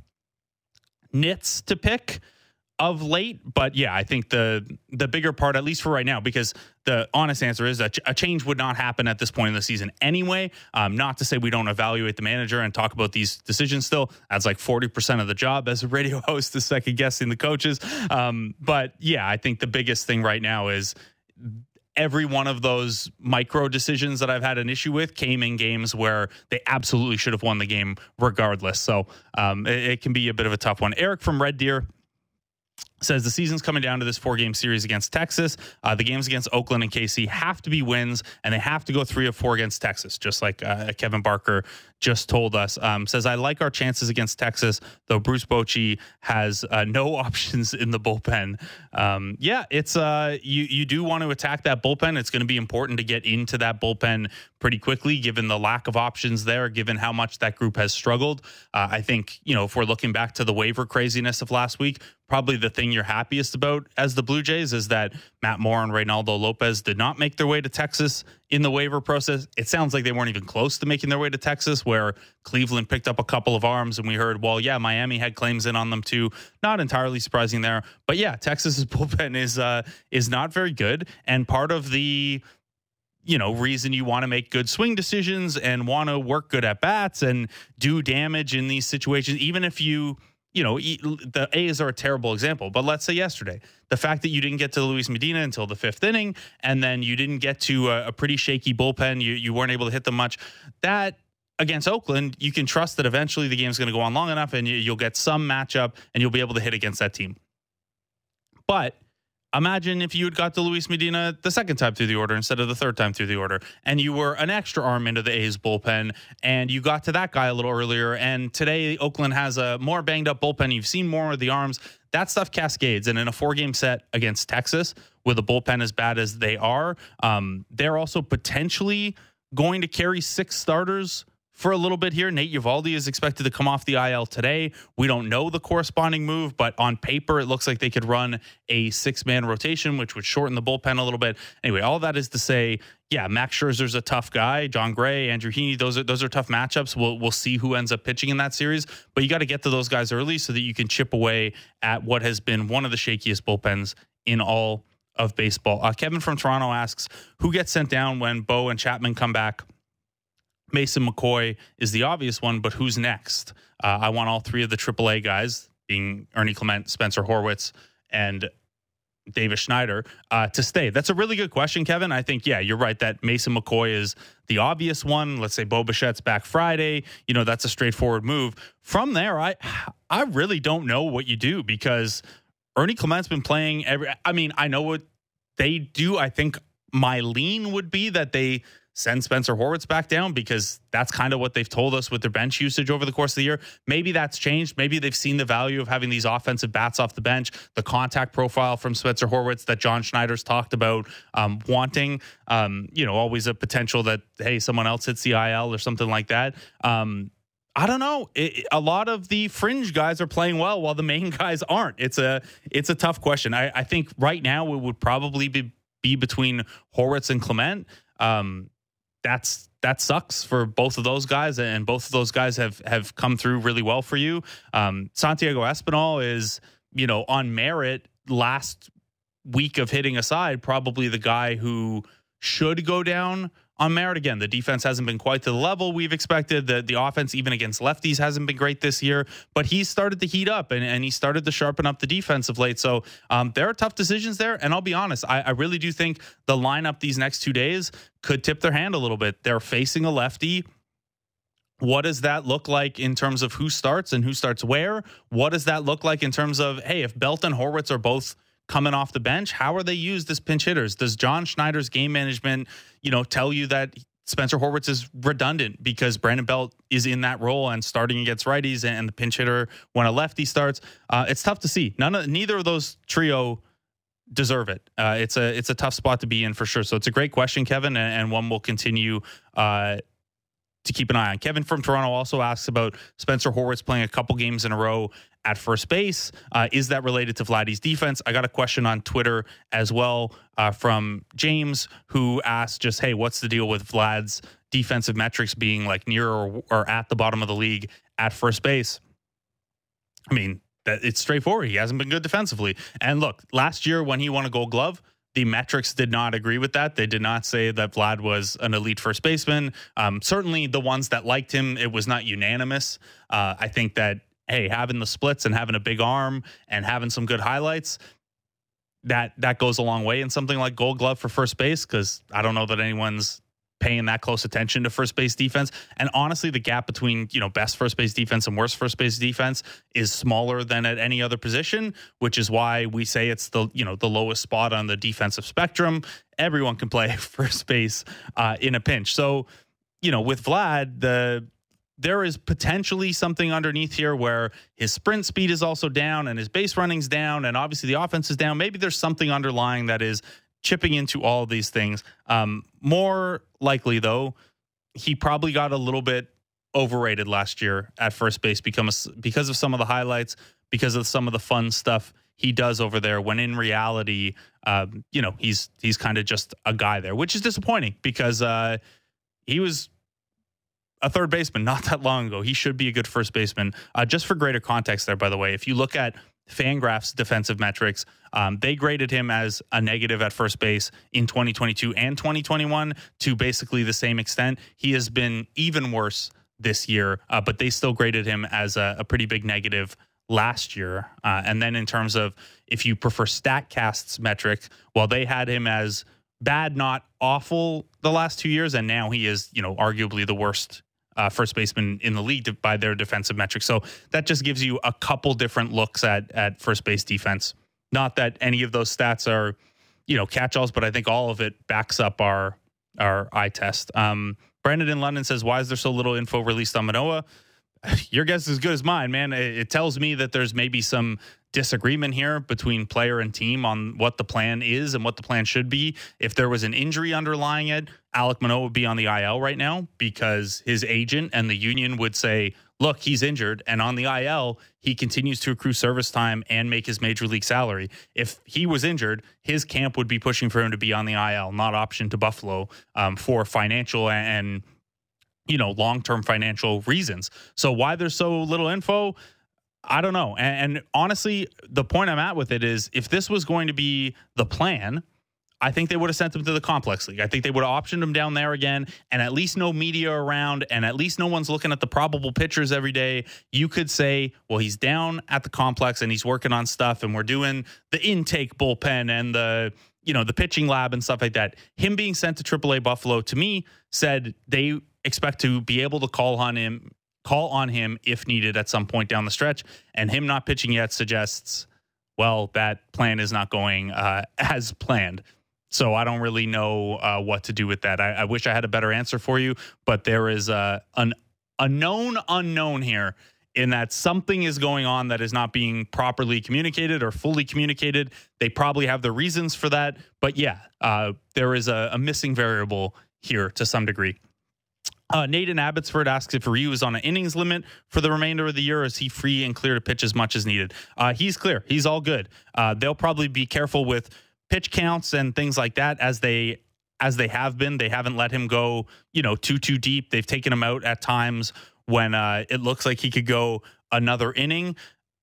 nits to pick of late, but yeah, I think the the bigger part, at least for right now, because the honest answer is that a change would not happen at this point in the season anyway. Um, not to say we don't evaluate the manager and talk about these decisions still. That's like forty percent of the job as a radio host is second guessing the coaches. Um, but yeah, I think the biggest thing right now is every one of those micro decisions that I've had an issue with came in games where they absolutely should have won the game regardless. So um, it, it can be a bit of a tough one. Eric from Red Deer says the season's coming down to this four-game series against Texas. Uh, the games against Oakland and K C have to be wins, and they have to go three of four against Texas, just like uh, Kevin Barker just told us. Um, says, I like our chances against Texas, though Bruce Bochy has uh, no options in the bullpen. Um, yeah, it's uh, you, you do want to attack that bullpen. It's going to be important to get into that bullpen pretty quickly, given the lack of options there, given how much that group has struggled. Uh, I think, you know, if we're looking back to the waiver craziness of last week, probably the thing you're happiest about as the Blue Jays is that Matt Moore and Reynaldo Lopez did not make their way to Texas in the waiver process. It sounds like they weren't even close to making their way to Texas, where Cleveland picked up a couple of arms and we heard, well, yeah, Miami had claims in on them too. Not entirely surprising there. But yeah, Texas's bullpen is uh, is not very good. And part of the you know, reason you want to make good swing decisions and want to work good at bats and do damage in these situations, even if you, you know, the A's are a terrible example, but let's say yesterday, the fact that you didn't get to Luis Medina until the fifth inning, and then you didn't get to a, a pretty shaky bullpen, you, you weren't able to hit them much, that against Oakland, you can trust that eventually the game's going to go on long enough and you, you'll get some matchup and you'll be able to hit against that team. But imagine if you had got to Luis Medina the second time through the order instead of the third time through the order, and you were an extra arm into the A's bullpen, and you got to that guy a little earlier, and today Oakland has a more banged up bullpen. You've seen more of the arms. That stuff cascades, and in a four-game set against Texas, with a bullpen as bad as they are, um, they're also potentially going to carry six starters for a little bit here. Nate Eovaldi is expected to come off the I L today. We don't know the corresponding move, but on paper, it looks like they could run a six-man rotation, which would shorten the bullpen a little bit. Anyway, all that is to say, yeah, Max Scherzer's a tough guy. John Gray, Andrew Heaney, those are those are tough matchups. We'll we'll see who ends up pitching in that series, but you got to get to those guys early so that you can chip away at what has been one of the shakiest bullpens in all of baseball. Uh, Kevin from Toronto asks, who gets sent down when Bo and Chapman come back? Mason McCoy is the obvious one, but who's next? Uh, I want all three of the triple A guys, being Ernie Clement, Spencer Horwitz, and Davis Schneider, uh, to stay. That's a really good question, Kevin. I think, yeah, you're right that Mason McCoy is the obvious one. Let's say Bo Bichette's back Friday. You know, that's a straightforward move. From there, I I really don't know what you do, because Ernie Clement's been playing every. I mean, I know what they do. I think my lean would be that they send Spencer Horwitz back down, because that's kind of what they've told us with their bench usage over the course of the year. Maybe that's changed. Maybe they've seen the value of having these offensive bats off the bench, the contact profile from Spencer Horwitz that John Schneider's talked about um, wanting, um, you know, always a potential that, hey, someone else hits the I L or something like that. Um, I don't know. It, a lot of the fringe guys are playing well while the main guys aren't. It's a, it's a tough question. I, I think right now it would probably be, be between Horwitz and Clement. Um, That's that sucks for both of those guys, and both of those guys have have come through really well for you. Um, Santiago Espinal is, you know, on merit last week of hitting aside, probably the guy who should go down on merit. Again, the defense hasn't been quite to the level we've expected. The the offense, even against lefties, hasn't been great this year, but he's started to heat up and, and he started to sharpen up the defense of late. So um, there are tough decisions there. And I'll be honest, I, I really do think the lineup these next two days could tip their hand a little bit. They're facing a lefty what does that look like in terms of who starts and who starts where? What does that look like in terms of, hey, if Belt and Horwitz are both coming off the bench, how are they used as pinch hitters? Does John Schneider's game management, you know, tell you that Spencer Horwitz is redundant because Brandon Belt is in that role and starting against righties and the pinch hitter when a lefty starts? Uh, it's tough to see. None of neither of those trio deserve it. Uh, it's a it's a tough spot to be in for sure. So it's a great question, Kevin, and, and one we'll continue uh, to keep an eye on. Kevin from Toronto also asks about Spencer Horwitz playing a couple games in a row at first base. Uh, is that related to Vladdy's defense? I got a question on Twitter as well uh, from James, who asked just, hey, what's the deal with Vlad's defensive metrics being like near or, or at the bottom of the league at first base? I mean, that it's straightforward. He hasn't been good defensively. And look, last year when he won a Gold Glove, the metrics did not agree with that. They did not say that Vlad was an elite first baseman. Um, certainly the ones that liked him, it was not unanimous. Uh, I think that, hey, having the splits and having a big arm and having some good highlights, that that goes a long way in something like Gold Glove for first base, because I don't know that anyone's paying that close attention to first base defense. And honestly, the gap between, you know, best first base defense and worst first base defense is smaller than at any other position, which is why we say it's the, you know, the lowest spot on the defensive spectrum. Everyone can play first base uh, in a pinch. So, you know, with Vlad, the there is potentially something underneath here where his sprint speed is also down and his base running's down, and obviously the offense is down. Maybe there's something underlying that is chipping into all of these things. Um, more likely, though, he probably got a little bit overrated last year at first base because, because of some of the highlights, because of some of the fun stuff he does over there, when in reality, um, you know, he's he's kind of just a guy there, which is disappointing because uh, he was a third baseman not that long ago. He should be a good first baseman. Uh, just for greater context there, by the way, if you look at Fangraph's defensive metrics, um, they graded him as a negative at first base in twenty twenty-two and twenty twenty-one to basically the same extent. He has been even worse this year, uh, but they still graded him as a, a pretty big negative last year. Uh, and then in terms of if you prefer StatCast's metric, well, they had him as bad, not awful the last two years, and now he is, you know, arguably the worst Uh, first baseman in the league by their defensive metrics. So that just gives you a couple different looks at at first base defense. Not that any of those stats are, you know, catch-alls, but I think all of it backs up our our eye test. Um, Brandon in London says, why is there so little info released on Manoah? Your guess is as good as mine, man. It, it tells me that there's maybe some disagreement here between player and team on what the plan is and what the plan should be. If there was an injury underlying it, Alek Manoah would be on the I L right now because his agent and the union would say, look, he's injured, and on the I L, he continues to accrue service time and make his major league salary. If he was injured, his camp would be pushing for him to be on the I L, not option to Buffalo um, for financial and, and you know, long-term financial reasons. So why there's so little info, I don't know. And, and honestly, the point I'm at with it is if this was going to be the plan, I think they would have sent him to the complex league. I think they would have optioned him down there again, and at least no media around, and at least no one's looking at the probable pitchers every day. You could say, well, he's down at the complex and he's working on stuff, and we're doing the intake bullpen and the, you know, the pitching lab and stuff like that. Him being sent to triple A Buffalo, to me, said they expect to be able to call on him call on him if needed at some point down the stretch, and him not pitching yet suggests, well, that plan is not going uh, as planned. So I don't really know uh, what to do with that. I, I wish I had a better answer for you, but there is uh, an a known unknown here in that something is going on that is not being properly communicated or fully communicated. They probably have the reasons for that, but yeah, uh, there is a, a missing variable here to some degree. Uh, Nathan Abbotsford asks if Ryu is on an innings limit for the remainder of the year. Or is he free and clear to pitch as much as needed? Uh, he's clear. He's all good. Uh, they'll probably be careful with pitch counts and things like that as they as they have been. They haven't let him go, you know, too too deep. They've taken him out at times when uh, it looks like he could go another inning.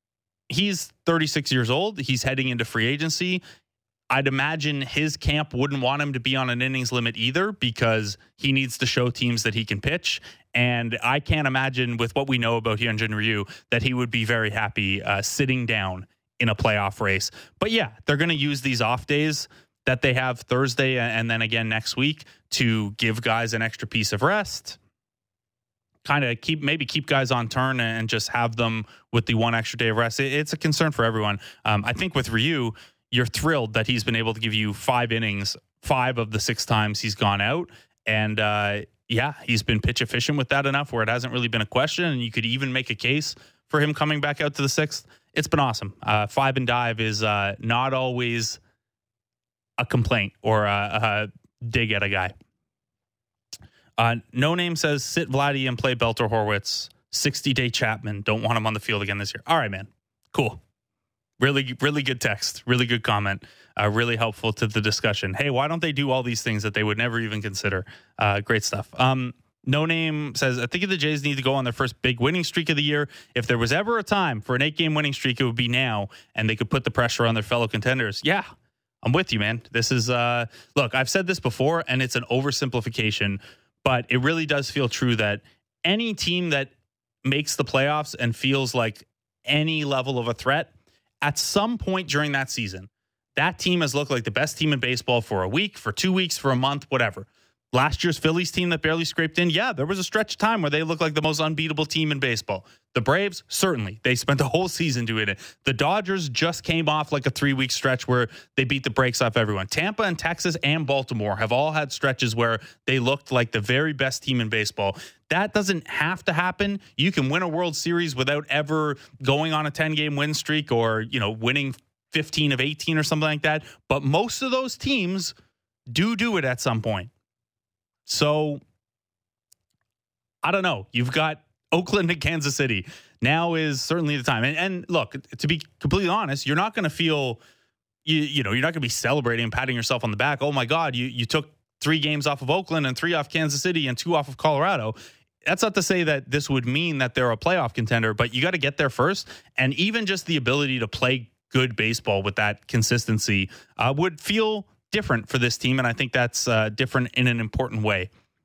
He's thirty-six years old. He's heading into free agency. I'd imagine his camp wouldn't want him to be on an innings limit either because he needs to show teams that he can pitch. And I can't imagine, with what we know about Hyunjin Ryu, that he would be very happy uh, sitting down in a playoff race. But yeah, they're going to use these off days that they have Thursday and then again next week to give guys an extra piece of rest. kind of keep maybe keep guys on turn and just have them with the one extra day of rest. It, it's a concern for everyone. Um, I think with Ryu, you're thrilled that he's been able to give you five innings, five of the six times he's gone out. And uh, yeah, he's been pitch efficient with that enough where it hasn't really been a question. And you could even make a case for him coming back out to the sixth. It's been awesome. Uh, five and dive is uh, not always a complaint or a, a dig at a guy. Uh, no Name says sit Vladdy and play Belter Horwitz. sixty-day Chapman. Don't want him on the field again this year. All right, man. Cool. Really, really good text. Really good comment. Uh, really helpful to the discussion. Hey, why don't they do all these things that they would never even consider? Uh, great stuff. Um, No Name says, I think the Jays need to go on their first big winning streak of the year. If there was ever a time for an eight-game winning streak, it would be now, and they could put the pressure on their fellow contenders. Yeah, I'm with you, man. This is, uh, look, I've said this before, and it's an oversimplification, but it really does feel true that any team that makes the playoffs and feels like any level of a threat, at some point during that season, that team has looked like the best team in baseball for a week, for two weeks, for a month, whatever. Last year's Phillies team that barely scraped in, yeah, there was a stretch of time where they looked like the most unbeatable team in baseball. The Braves, certainly. They spent the whole season doing it. The Dodgers just came off like a three-week stretch where they beat the brakes off everyone. Tampa and Texas and Baltimore have all had stretches where they looked like the very best team in baseball. That doesn't have to happen. You can win a World Series without ever going on a ten-game win streak or, you know, winning fifteen of eighteen or something like that. But most of those teams do do it at some point. So, I don't know. You've got Oakland and Kansas City. Now is certainly the time. And, and look, to be completely honest, you're not going to feel, you, you know, you're not going to be celebrating and patting yourself on the back. Oh, my God, you, you took three games off of Oakland and three off Kansas City and two off of Colorado. That's not to say that this would mean that they're a playoff contender, but you got to get there first. And even just the ability to play good baseball with that consistency uh, would feel different for this team, and I think that's uh, different in an important way.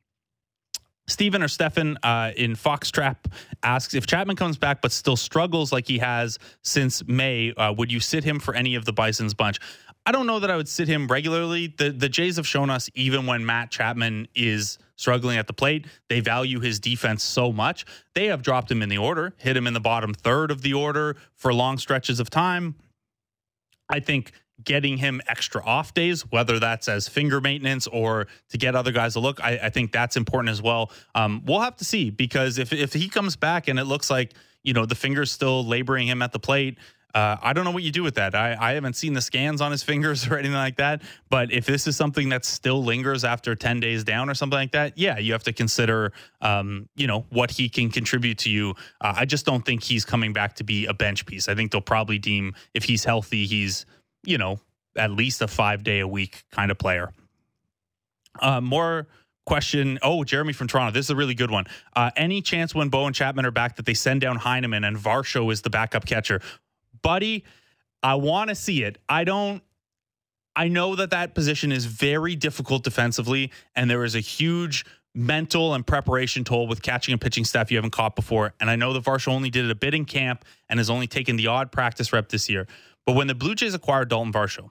Steven or Stefan uh, in Foxtrap asks, if Chapman comes back but still struggles like he has since May, uh, would you sit him for any of the Bison's bunch? I don't know that I would sit him regularly. The, the Jays have shown us even when Matt Chapman is struggling at the plate, they value his defense so much. They have dropped him in the order, hit him in the bottom third of the order for long stretches of time. I think getting him extra off days, whether that's as finger maintenance or to get other guys to look, I, I think that's important as well. Um, we'll have to see, because if if he comes back and it looks like, you know, the finger's still laboring him at the plate, uh, I don't know what you do with that. I, I haven't seen the scans on his fingers or anything like that. But if this is something that still lingers after ten days down or something like that, yeah, you have to consider, um, you know, what he can contribute to you. Uh, I just don't think he's coming back to be a bench piece. I think they'll probably deem, if he's healthy, he's, you know, at least a five day a week kind of player. Uh, more question. Oh, Jeremy from Toronto. This is a really good one. Uh, any chance when Bo and Chapman are back that they send down Heineman and Varsho is the backup catcher? Buddy, I want to see it. I don't, I know that that position is very difficult defensively, and there is a huge mental and preparation toll with catching and pitching staff you haven't caught before. And I know that Varsho only did it a bit in camp and has only taken the odd practice rep this year. But when the Blue Jays acquired Dalton Varsho,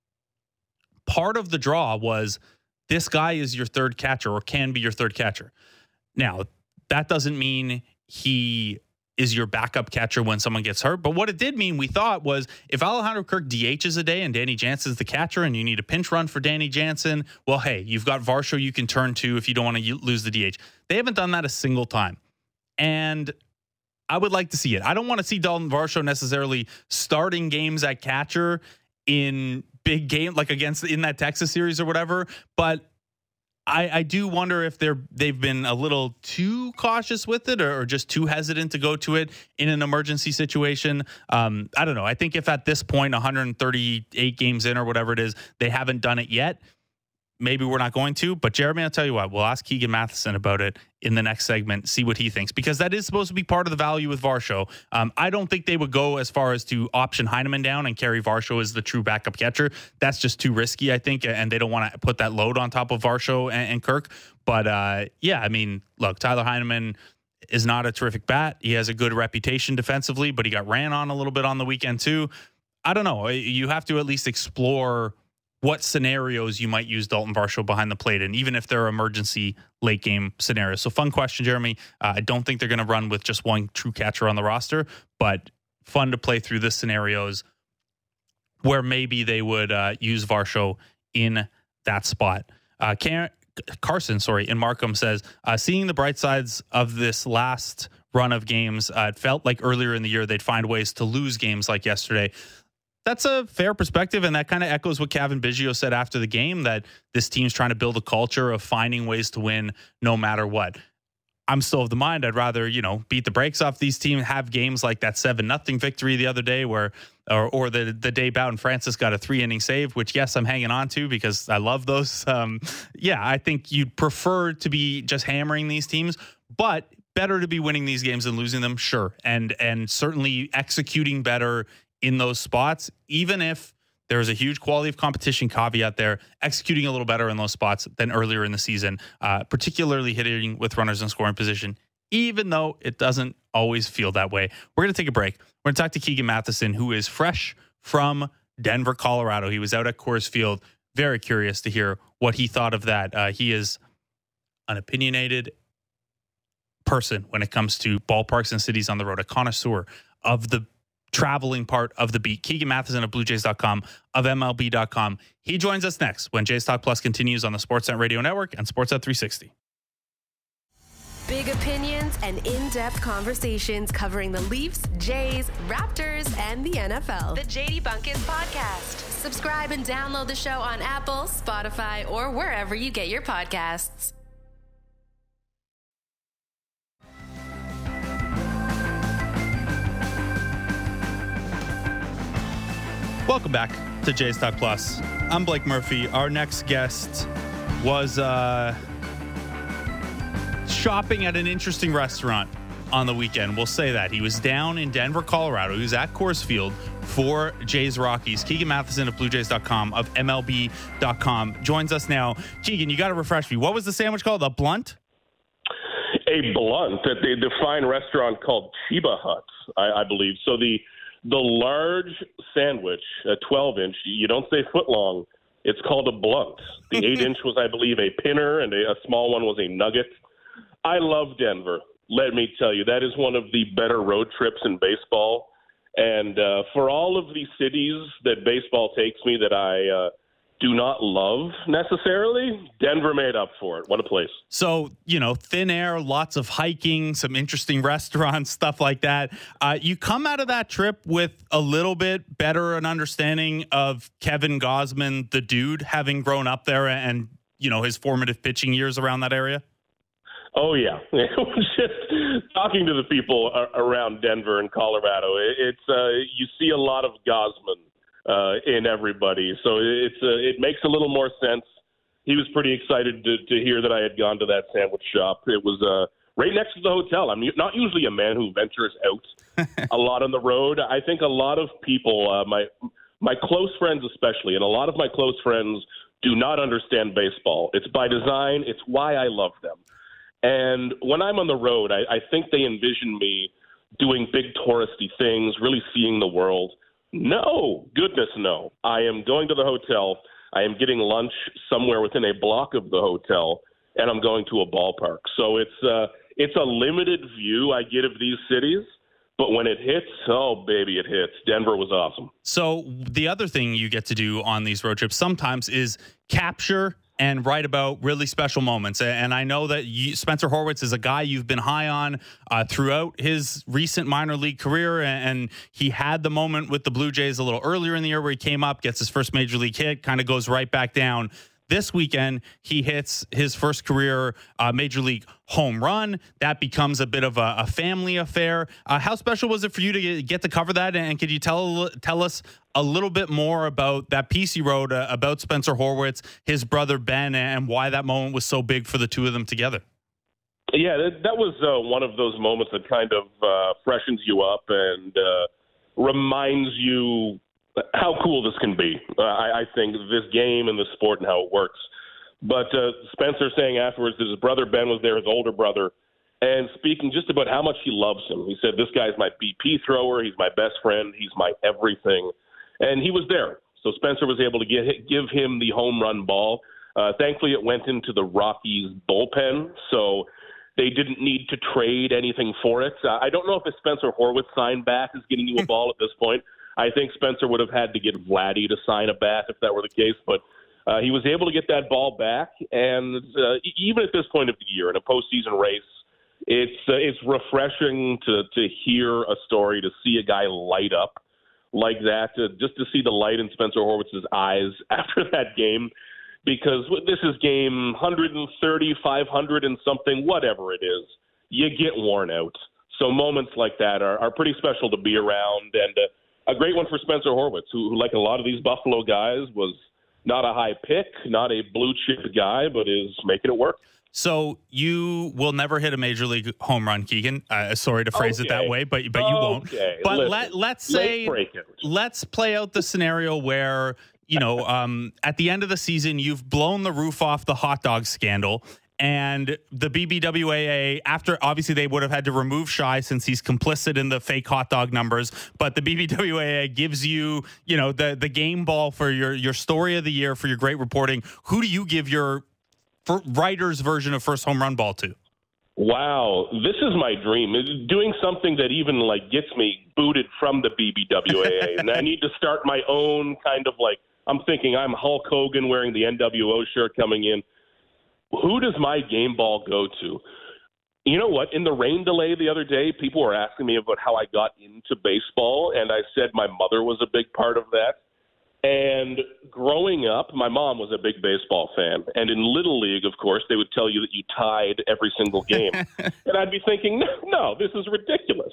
part of the draw was this guy is your third catcher or can be your third catcher. Now, that doesn't mean he is your backup catcher when someone gets hurt. But what it did mean, we thought, was if Alejandro Kirk D Hs a day and Danny Jansen's the catcher and you need a pinch run for Danny Jansen, well, hey, you've got Varsho you can turn to if you don't want to lose the D H. They haven't done that a single time. And I would like to see it. I don't want to see Dalton Varsho necessarily starting games at catcher in big game, like against in that Texas series or whatever. But I, I do wonder if they're they've been a little too cautious with it, or, or just too hesitant to go to it in an emergency situation. Um, I don't know. I think if at this point, one hundred thirty-eight games in or whatever it is, they haven't done it yet, maybe we're not going to. But Jeremy, I'll tell you what, we'll ask Keegan Matheson about it in the next segment, see what he thinks, because that is supposed to be part of the value with Varsho. Um, I don't think they would go as far as to option Heineman down and carry Varsho as the true backup catcher. That's just too risky, I think, and they don't want to put that load on top of Varsho and, and Kirk. But uh, yeah, I mean, look, Tyler Heineman is not a terrific bat. He has a good reputation defensively, but he got ran on a little bit on the weekend too. I don't know. You have to at least explore what scenarios you might use Dalton Varsho behind the plate in, even if they're emergency late game scenarios. So fun question, Jeremy. Uh, I don't think they're going to run with just one true catcher on the roster, but fun to play through the scenarios where maybe they would uh, use Varsho in that spot. Uh, Car- Carson, sorry, in Markham says, uh, seeing the bright sides of this last run of games, uh, it felt like earlier in the year they'd find ways to lose games like yesterday. That's a fair perspective, and that kind of echoes what Cavan Biggio said after the game, that this team's trying to build a culture of finding ways to win no matter what. I'm still of the mind I'd rather, you know, beat the brakes off these teams, have games like that seven nothing victory the other day where, or, or the, the day Bowden Francis got a three inning save, which yes, I'm hanging on to because I love those. Um, yeah, I think you'd prefer to be just hammering these teams, but better to be winning these games than losing them. Sure. And, and certainly executing better in those spots, even if there's a huge quality of competition caveat there, executing a little better in those spots than earlier in the season, uh, particularly hitting with runners in scoring position, even though it doesn't always feel that way. We're going to take a break. We're going to talk to Keegan Matheson, who is fresh from Denver, Colorado. He was out at Coors Field. Very curious to hear what he thought of that. Uh, he is an opinionated person when it comes to ballparks and cities on the road, a connoisseur of the traveling part of the beat. Keegan Matheson of Blue Jays dot com, of M L B dot com. He joins us next when Jays Talk Plus continues on the Sportsnet Radio Network and Sportsnet three sixty. Big opinions and in-depth conversations covering the Leafs, Jays, Raptors, and the N F L. The J D Bunkis Podcast. Subscribe and download the show on Apple, Spotify, or wherever you get your podcasts. Welcome back to Jays Talk Plus. I'm Blake Murphy. Our next guest was uh, shopping at an interesting restaurant on the weekend. We'll say that. He was down in Denver, Colorado. He was at Coors Field for Jays Rockies. Keegan Matheson of Blue Jays dot com, of M L B dot com, joins us now. Keegan, you got to refresh me. What was the sandwich called? A blunt? A blunt at the, the fine restaurant called Chiba Hut, I, I believe. So the The large sandwich, a twelve inch, you don't say foot long, it's called a blunt. The eight inch was, I believe, a pinner, and a, a small one was a nugget. I love Denver. Let me tell you, that is one of the better road trips in baseball. And uh, for all of the cities that baseball takes me that I uh, do not love necessarily, Denver made up for it. What a place. So, you know, thin air, lots of hiking, some interesting restaurants, stuff like that. Uh, you come out of that trip with a little bit better an understanding of Kevin Gausman, the dude, having grown up there and, you know, his formative pitching years around that area? Oh, yeah. Just talking to the people around Denver and Colorado, it's uh, you see a lot of Gausman Uh, in everybody. So it's uh, it makes a little more sense. He was pretty excited to, to hear that I had gone to that sandwich shop. It was uh, right next to the hotel. I'm not usually a man who ventures out a lot on the road. I think a lot of people, uh, my my close friends especially, and a lot of my close friends do not understand baseball. It's by design. It's why I love them. And when I'm on the road, I, I think they envision me doing big touristy things, really seeing the world. No, goodness no. I am going to the hotel. I am getting lunch somewhere within a block of the hotel, and I'm going to a ballpark. So it's uh, it's a limited view I get of these cities, but when it hits, oh, baby, it hits. Denver was awesome. So the other thing you get to do on these road trips sometimes is capture and write about really special moments. And I know that you, Spencer Horwitz is a guy you've been high on uh, throughout his recent minor league career. And he had the moment with the Blue Jays a little earlier in the year where he came up, gets his first major league hit, kind of goes right back down. This weekend, he hits his first career uh, major league home run. That becomes a bit of a, a family affair. Uh, how special was it for you to get to cover that? And could you tell tell us a little bit more about that piece you wrote uh, about Spencer Horwitz, his brother Ben, and why that moment was so big for the two of them together? Yeah, that, that was uh, one of those moments that kind of uh, freshens you up and uh, reminds you how cool this can be. Uh, I, I think this game and the sport and how it works. But uh, Spencer saying afterwards that his brother Ben was there, his older brother, and speaking just about how much he loves him. He said, this guy's my B P thrower. He's my best friend. He's my everything. And he was there. So Spencer was able to get, give him the home run ball. Uh, thankfully, it went into the Rockies bullpen, so they didn't need to trade anything for it. Uh, I don't know if a Spencer Horwitz sign bat is getting you a ball at this point. I think Spencer would have had to get Vladdy to sign a bat if that were the case, but uh, he was able to get that ball back. And uh, even at this point of the year, in a postseason race, it's uh, it's refreshing to to hear a story, to see a guy light up like that, to, just to see the light in Spencer Horwitz's eyes after that game. Because this is game one thirty, five hundred and something, whatever it is, you get worn out. So moments like that are, are pretty special to be around. And uh, a great one for Spencer Horwitz, who, who, like a lot of these Buffalo guys, was not a high pick, not a blue chip guy, but is making it work. So you will never hit a major league home run, Keegan. Uh, sorry to phrase okay. it that way, but but you okay. won't. But Listen, let let's say let's play out the scenario where, you know, um, at the end of the season, you've blown the roof off the hot dog scandal, and the B B W A A, after obviously they would have had to remove Shai since he's complicit in the fake hot dog numbers, but the B B W A A gives you, you know, the the game ball for your your story of the year, for your great reporting. Who do you give your for writer's version of first home run ball to? Wow, this is my dream. Doing something that even like gets me booted from the B B W A A, and I need to start my own kind of like. I'm thinking I'm Hulk Hogan wearing the N W O shirt coming in. Who does my game ball go to? You know what? In the rain delay the other day, people were asking me about how I got into baseball, and I said my mother was a big part of that. And growing up, my mom was a big baseball fan. And in Little League, of course, they would tell you that you tied every single game. And I'd be thinking, no, no, this is ridiculous.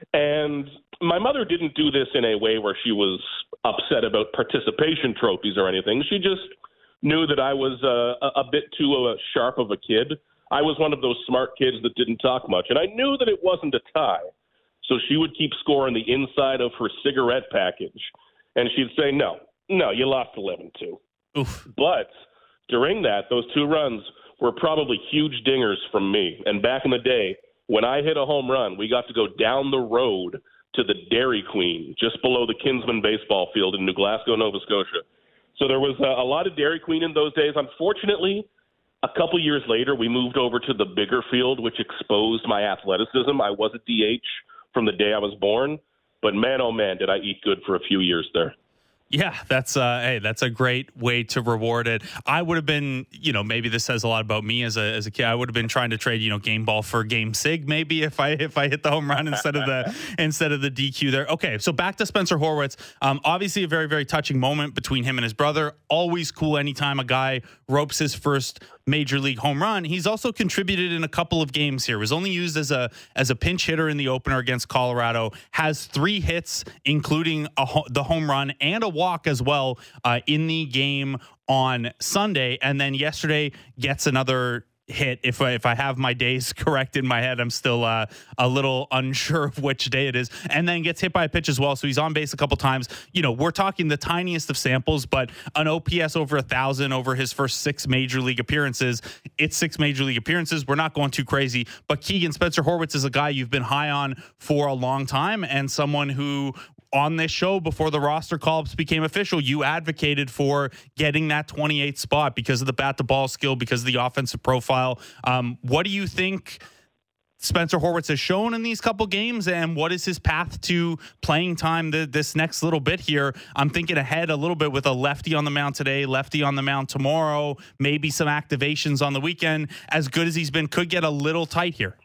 And my mother didn't do this in a way where she was upset about participation trophies or anything. She just knew that I was uh, a, a bit too uh, sharp of a kid. I was one of those smart kids that didn't talk much. And I knew that it wasn't a tie. So she would keep score on the inside of her cigarette package. And she'd say, no, no, you lost eleven two. Oof. But during that, those two runs were probably huge dingers from me. And back in the day, when I hit a home run, we got to go down the road to the Dairy Queen, just below the Kinsman baseball field in New Glasgow, Nova Scotia. So there was a, a lot of Dairy Queen in those days. Unfortunately, a couple years later, we moved over to the bigger field, which exposed my athleticism. I was a D H from the day I was born. But man, oh man, did I eat good for a few years there. Yeah, that's uh, hey, that's a great way to reward it. I would have been, you know, maybe this says a lot about me as a as a kid. I would have been trying to trade, you know, game ball for game sig, maybe if I if I hit the home run instead of the instead of the D Q there. Okay, so back to Spencer Horwitz. Um, obviously, a very very touching moment between him and his brother. Always cool anytime a guy ropes his first major league home run. He's also contributed in a couple of games here. Was only used as a as a pinch hitter in the opener against Colorado. Has three hits, including a ho- the home run and a walk as well uh, in the game on Sunday. And then yesterday gets another hit. If I, if I have my days correct in my head, I'm still uh, a little unsure of which day it is, and then gets hit by a pitch as well. So he's on base a couple times. You know, we're talking the tiniest of samples, but an O P S over a thousand over his first six major league appearances. It's six major league appearances. We're not going too crazy, but Keegan, Spencer Horwitz is a guy you've been high on for a long time, and someone who on this show before the roster call-ups became official, you advocated for getting that twenty-eighth spot because of the bat-to-ball skill, because of the offensive profile. Um, what do you think Spencer Horwitz has shown in these couple games, and what is his path to playing time the, this next little bit here? I'm thinking ahead a little bit with a lefty on the mound today, lefty on the mound tomorrow, maybe some activations on the weekend. As good as he's been, could get a little tight here.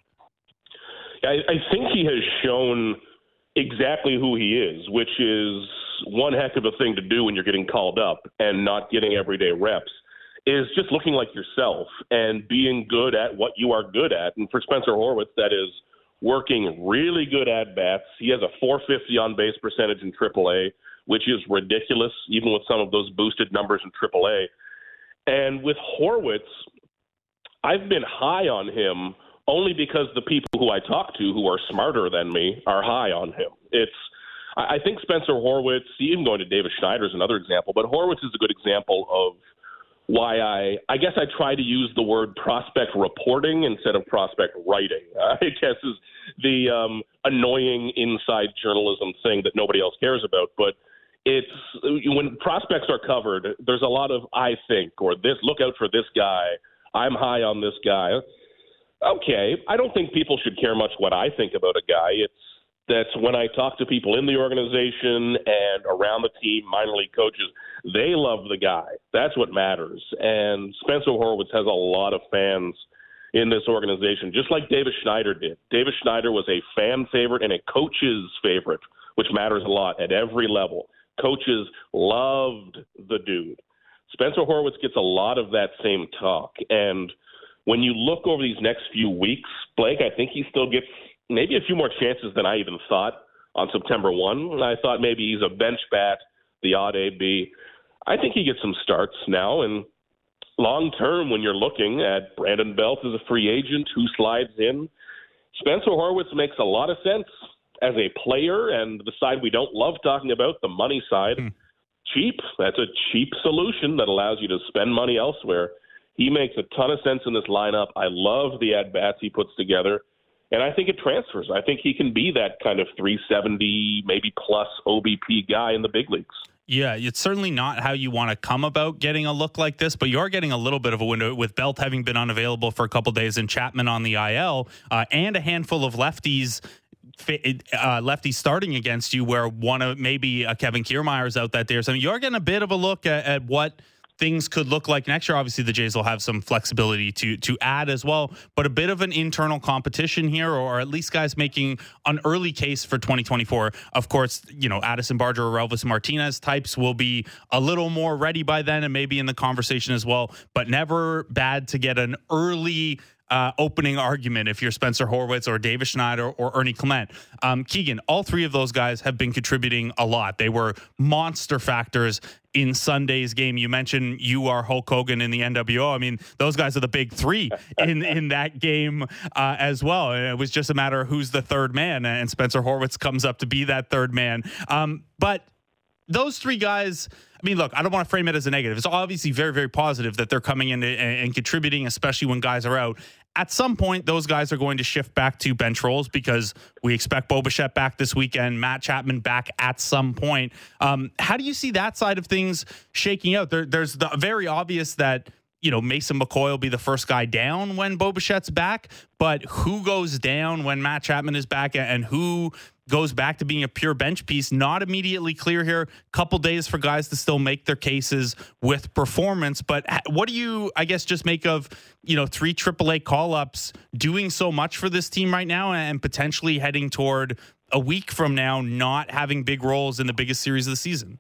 I, I think he has shown exactly who he is, which is one heck of a thing to do when you're getting called up and not getting everyday reps, is just looking like yourself and being good at what you are good at. And for Spencer Horwitz, that is working really good at bats. He has a four fifty on base percentage in triple A, which is ridiculous, even with some of those boosted numbers in triple A. And with Horwitz, I've been high on him only because the people who I talk to who are smarter than me are high on him. It's, I think Spencer Horwitz, even going to Davis Schneider is another example, but Horwitz is a good example of why I, I guess I try to use the word prospect reporting instead of prospect writing, I guess is the um, annoying inside journalism thing that nobody else cares about. But it's when prospects are covered, there's a lot of I think or this, look out for this guy. I'm high on this guy. Okay, I don't think people should care much what I think about a guy. It's that's when I talk to people in the organization and around the team, minor league coaches, they love the guy. That's what matters. And Spencer Horwitz has a lot of fans in this organization, just like Davis Schneider did. Davis Schneider was a fan favorite and a coach's favorite, which matters a lot at every level. Coaches loved the dude. Spencer Horwitz gets a lot of that same talk. And when you look over these next few weeks, Blake, I think he still gets maybe a few more chances than I even thought on September first. I thought maybe he's a bench bat, the odd A B. I think he gets some starts now. And long term, when you're looking at Brandon Belt as a free agent who slides in, Spencer Horwitz makes a lot of sense as a player, and the side we don't love talking about, the money side. Mm. Cheap. That's a cheap solution that allows you to spend money elsewhere. He makes a ton of sense in this lineup. I love the at-bats he puts together, and I think it transfers. I think he can be that kind of three seventy, maybe plus O B P guy in the big leagues. Yeah, it's certainly not how you want to come about getting a look like this, but you're getting a little bit of a window with Belt having been unavailable for a couple of days and Chapman on the I L, uh, and a handful of lefties uh, lefties starting against you, where one of maybe a Kevin Kiermaier's out that day or something. You're getting a bit of a look at, at what things could look like next year. Obviously, the Jays will have some flexibility to to add as well, but a bit of an internal competition here, or at least guys making an early case for twenty twenty-four. Of course, you know, Addison Barger or Elvis Martinez types will be a little more ready by then and maybe in the conversation as well, but never bad to get an early Uh, opening argument if you're Spencer Horwitz or Davis Schneider or Ernie Clement. Um, Keegan, all three of those guys have been contributing a lot. They were monster factors in Sunday's game. You mentioned you are Hulk Hogan in the N W O. I mean, those guys are the big three in, in that game uh, as well. And it was just a matter of who's the third man, and Spencer Horwitz comes up to be that third man. Um, but those three guys, I mean, look, I don't want to frame it as a negative. It's obviously very, very positive that they're coming in and, and contributing, especially when guys are out. At some point, those guys are going to shift back to bench roles because we expect Bo Bichette back this weekend, Matt Chapman back at some point. Um, how do you see that side of things shaking out? There, there's the very obvious that, you know, Mason McCoy will be the first guy down when Bo Bichette's back, but who goes down when Matt Chapman is back and who goes back to being a pure bench piece? Not immediately clear here. Couple days for guys to still make their cases with performance. But what do you, I guess, just make of, you know, three triple A call-ups doing so much for this team right now and potentially heading toward a week from now not having big roles in the biggest series of the season?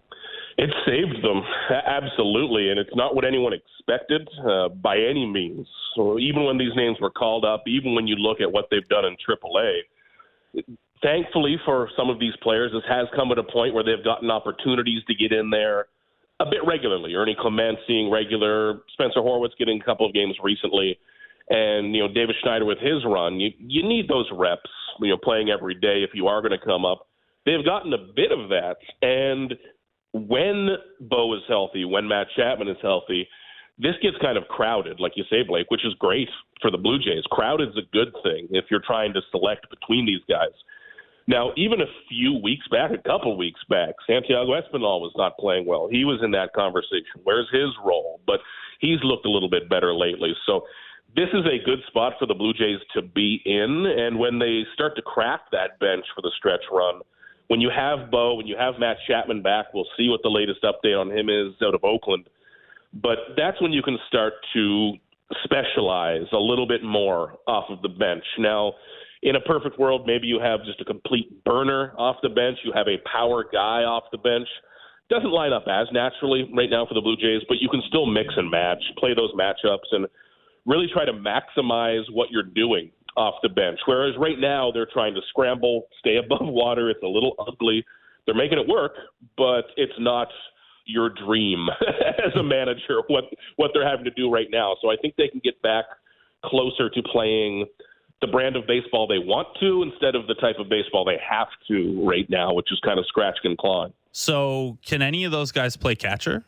It saved them, absolutely, and it's not what anyone expected uh, by any means. So even when these names were called up, even when you look at what they've done in triple A, thankfully for some of these players, this has come at a point where they've gotten opportunities to get in there a bit regularly. Ernie Clement seeing regular, Spencer Horwitz getting a couple of games recently, and you know Davis Schneider with his run. You you need those reps, you know, playing every day if you are going to come up. They've gotten a bit of that, and when Bo is healthy, when Matt Chapman is healthy, this gets kind of crowded, like you say, Blake, which is great for the Blue Jays. Crowded's a good thing if you're trying to select between these guys. Now, even a few weeks back, a couple weeks back, Santiago Espinal was not playing well. He was in that conversation. Where's his role? But he's looked a little bit better lately. So this is a good spot for the Blue Jays to be in. And when they start to crack that bench for the stretch run, when you have Bo, when you have Matt Chapman back, we'll see what the latest update on him is out of Oakland. But that's when you can start to specialize a little bit more off of the bench. Now, in a perfect world, maybe you have just a complete burner off the bench. You have a power guy off the bench. Doesn't line up as naturally right now for the Blue Jays, but you can still mix and match, play those matchups, and really try to maximize what you're doing off the bench. Whereas right now they're trying to scramble, stay above water. It's a little ugly. They're making it work, but it's not your dream as a manager, what, what they're having to do right now. So I think they can get back closer to playing the brand of baseball they want to instead of the type of baseball they have to right now, which is kind of scratch and claw. So can any of those guys play catcher?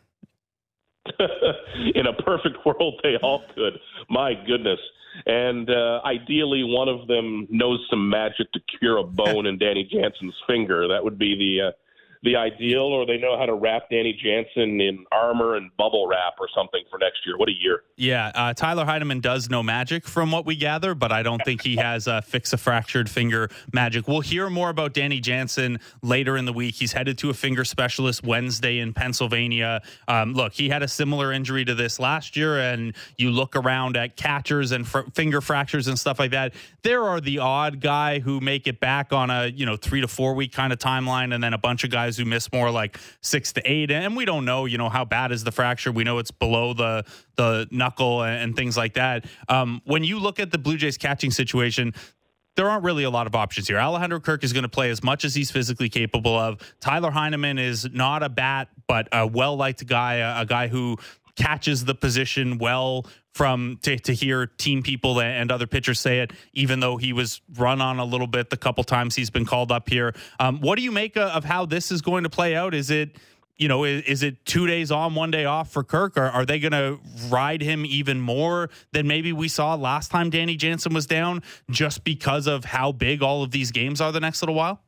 In a perfect world, they all could. My goodness. And uh, ideally, one of them knows some magic to cure a bone in Danny Jansen's finger. That would be the uh, the ideal, or they know how to wrap Danny Jansen in armor and bubble wrap or something for next year. What a year. Yeah, uh, Tyler Heineman does know magic from what we gather, but I don't think he has a fix a fractured finger magic. We'll hear more about Danny Jansen later in the week. He's headed to a finger specialist Wednesday in Pennsylvania. Um, look, he had a similar injury to this last year, and you look around at catchers and fr- finger fractures and stuff like that. There are the odd guy who make it back on a, you know, three to four week kind of timeline, and then a bunch of guys who miss more like six to eight. And we don't know, you know, how bad is the fracture. We know it's below the the knuckle and, and things like that. Um, when you look at the Blue Jays catching situation, there aren't really a lot of options here. Alejandro Kirk is going to play as much as he's physically capable of. Tyler Heineman is not a bat, but a well-liked guy, a, a guy who catches the position well from to, to hear team people and other pitchers say it, even though he was run on a little bit the couple times he's been called up here. Um, what do you make of how this is going to play out? Is it, you know, is, is it two days on, one day off for Kirk? Or are they going to ride him even more than maybe we saw last time Danny Jansen was down, just because of how big all of these games are the next little while?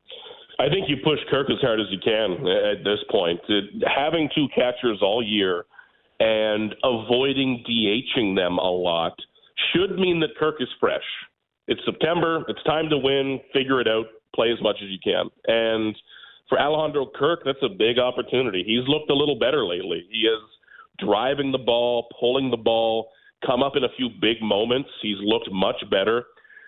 I think you push Kirk as hard as you can at this point. Having two catchers all year and avoiding DHing them a lot should mean that Kirk is fresh. It's September. It's time to win. Figure it out. Play as much as you can. And for Alejandro Kirk, that's a big opportunity. He's looked a little better lately. He is driving the ball, pulling the ball, come up in a few big moments. He's looked much better.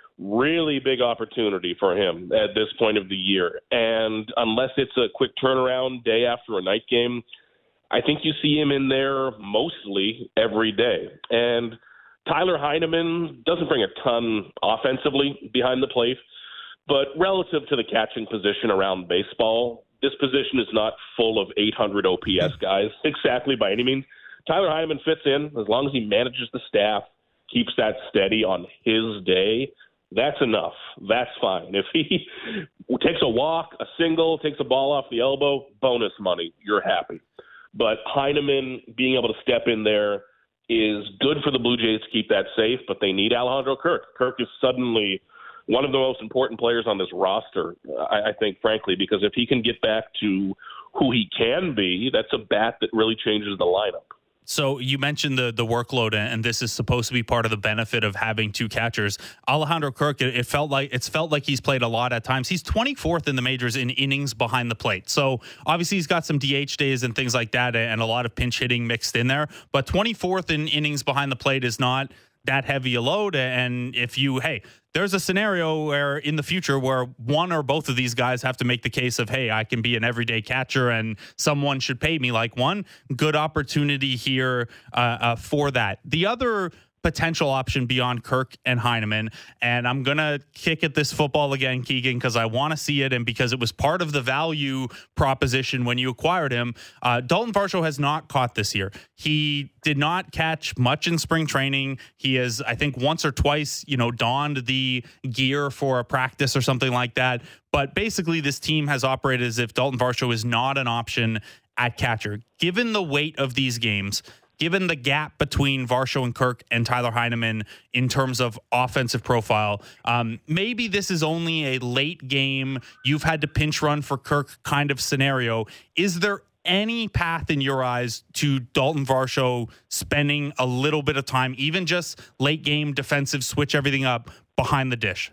Really big opportunity for him at this point of the year. And unless it's a quick turnaround day after a night game, I think you see him in there mostly every day. And Tyler Heineman doesn't bring a ton offensively behind the plate, but relative to the catching position around baseball, this position is not full of eight hundred O P S guys exactly by any means. Tyler Heineman fits in as long as he manages the staff, keeps that steady on his day. That's enough. That's fine. If he takes a walk, a single, takes a ball off the elbow, bonus money. You're happy. But Heineman being able to step in there is good for the Blue Jays to keep that safe, but they need Alejandro Kirk. Kirk is suddenly one of the most important players on this roster, I, I think, frankly, because if he can get back to who he can be, that's a bat that really changes the lineup. So you mentioned the the workload, and this is supposed to be part of the benefit of having two catchers. Alejandro Kirk, it, it felt like it's felt like he's played a lot at times. He's twenty-fourth in the majors in innings behind the plate. So obviously he's got some D H days and things like that, and a lot of pinch hitting mixed in there. But twenty-fourth in innings behind the plate is not that heavy a load. And if you, hey, there's a scenario where in the future where one or both of these guys have to make the case of, hey, I can be an everyday catcher and someone should pay me like one. Good opportunity here uh, uh, for that. The other potential option beyond Kirk and Heineman, and I'm going to kick at this football again, Keegan, because I want to see it and because it was part of the value proposition when you acquired him. Uh, Dalton Varsho has not caught this year. He did not catch much in spring training. He has, I think, once or twice, you know, donned the gear for a practice or something like that. But basically, this team has operated as if Dalton Varsho is not an option at catcher. Given the weight of these games, given the gap between Varsho and Kirk and Tyler Heineman in terms of offensive profile, um, maybe this is only a late game, you've had to pinch run for Kirk kind of scenario. Is there any path in your eyes to Dalton Varsho spending a little bit of time, even just late game defensive, switch everything up behind the dish?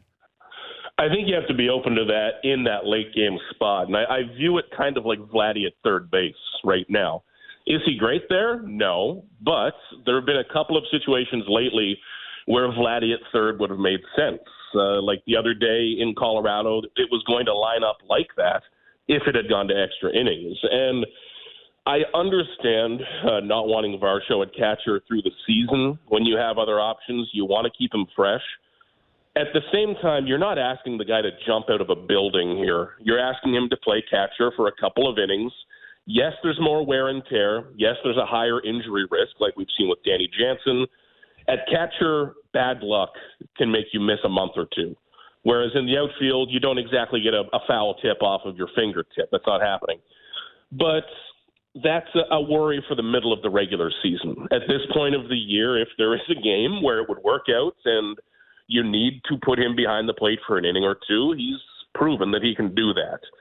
I think you have to be open to that in that late game spot. And I, I view it kind of like Vladdy at third base right now. Is he great there? No. But there have been a couple of situations lately where Vladdy at third would have made sense. Uh, like the other day in Colorado, it was going to line up like that if it had gone to extra innings. And I understand uh, not wanting Varsho at catcher through the season. When you have other options, you want to keep him fresh. At the same time, you're not asking the guy to jump out of a building here. You're asking him to play catcher for a couple of innings. Yes, there's more wear and tear. Yes, there's a higher injury risk, like we've seen with Danny Jansen. At catcher, bad luck can make you miss a month or two. Whereas in the outfield, you don't exactly get a, a foul tip off of your fingertip. That's not happening. But that's a, a worry for the middle of the regular season. At this point of the year, if there is a game where it would work out and you need to put him behind the plate for an inning or two, he's proven that he can do that.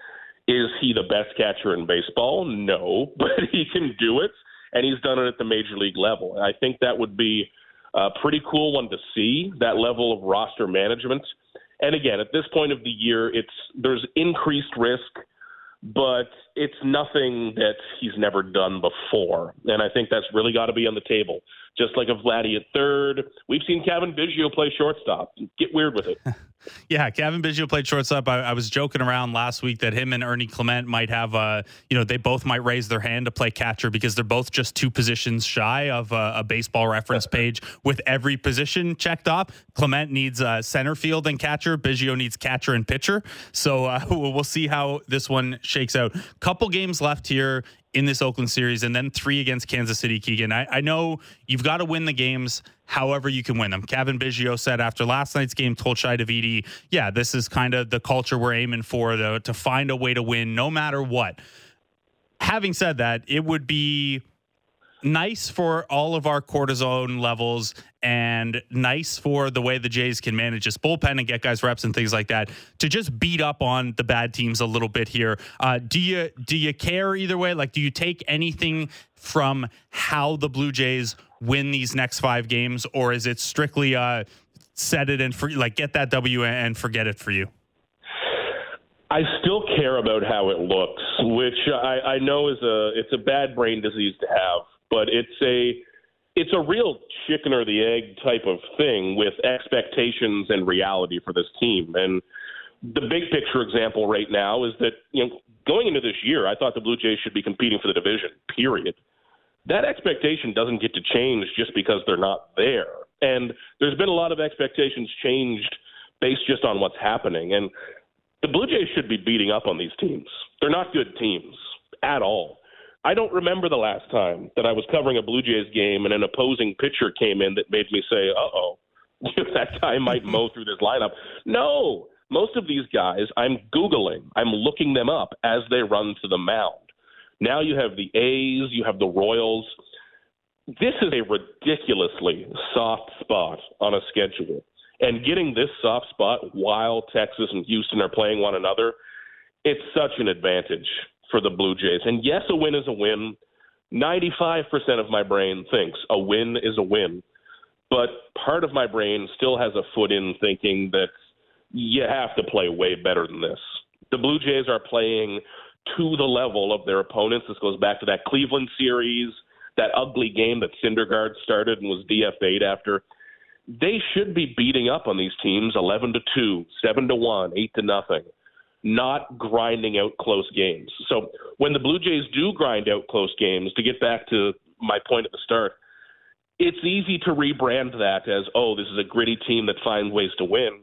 Is he the best catcher in baseball? No, but he can do it, and he's done it at the major league level. And I think that would be a pretty cool one to see, that level of roster management. And again, at this point of the year, it's there's increased risk, but it's nothing that he's never done before. And I think that's really got to be on the table. Just like a Vladdy at third. We've seen Kevin Biggio play shortstop. Get weird with it. Yeah, Kevin Biggio played shortstop. I, I was joking around last week that him and Ernie Clement might have, uh, you know, they both might raise their hand to play catcher because they're both just two positions shy of uh, a baseball reference page with every position checked off. Clement needs uh, center field and catcher. Biggio needs catcher and pitcher. So uh, we'll see how this one shakes out. Couple games left here in this Oakland series, and then three against Kansas City, Keegan. I, I know you've got to win the games however you can win them. Kevin Biggio said after last night's game, told Shai Davidi, yeah, this is kind of the culture we're aiming for, to, to find a way to win no matter what. Having said that, it would be nice for all of our cortisone levels and nice for the way the Jays can manage this bullpen and get guys reps and things like that to just beat up on the bad teams a little bit here. Uh, do you do you care either way? Like, do you take anything from how the Blue Jays win these next five games, or is it strictly uh, set it and for, like get that W and forget it for you? I still care about how it looks, which I, I know is a it's a bad brain disease to have. But it's a it's a real chicken or the egg type of thing with expectations and reality for this team. And the big picture example right now is that, you know, going into this year, I thought the Blue Jays should be competing for the division, period. That expectation doesn't get to change just because they're not there. And there's been a lot of expectations changed based just on what's happening. And the Blue Jays should be beating up on these teams. They're not good teams at all. I don't remember the last time that I was covering a Blue Jays game and an opposing pitcher came in that made me say, uh-oh, that guy might mow through this lineup. No, most of these guys I'm Googling. I'm looking them up as they run to the mound. Now you have the A's, you have the Royals. This is a ridiculously soft spot on a schedule. And getting this soft spot while Texas and Houston are playing one another, it's such an advantage for the Blue Jays. And yes, a win is a win. ninety-five percent of my brain thinks a win is a win. But part of my brain still has a foot in thinking that you have to play way better than this. The Blue Jays are playing to the level of their opponents. This goes back to that Cleveland series, that ugly game that Syndergaard started and was D F A'd after. They should be beating up on these teams eleven to two, seven to one, eight to nothing. Not grinding out close games. So when the Blue Jays do grind out close games, to get back to my point at the start, it's easy to rebrand that as, oh, this is a gritty team that finds ways to win.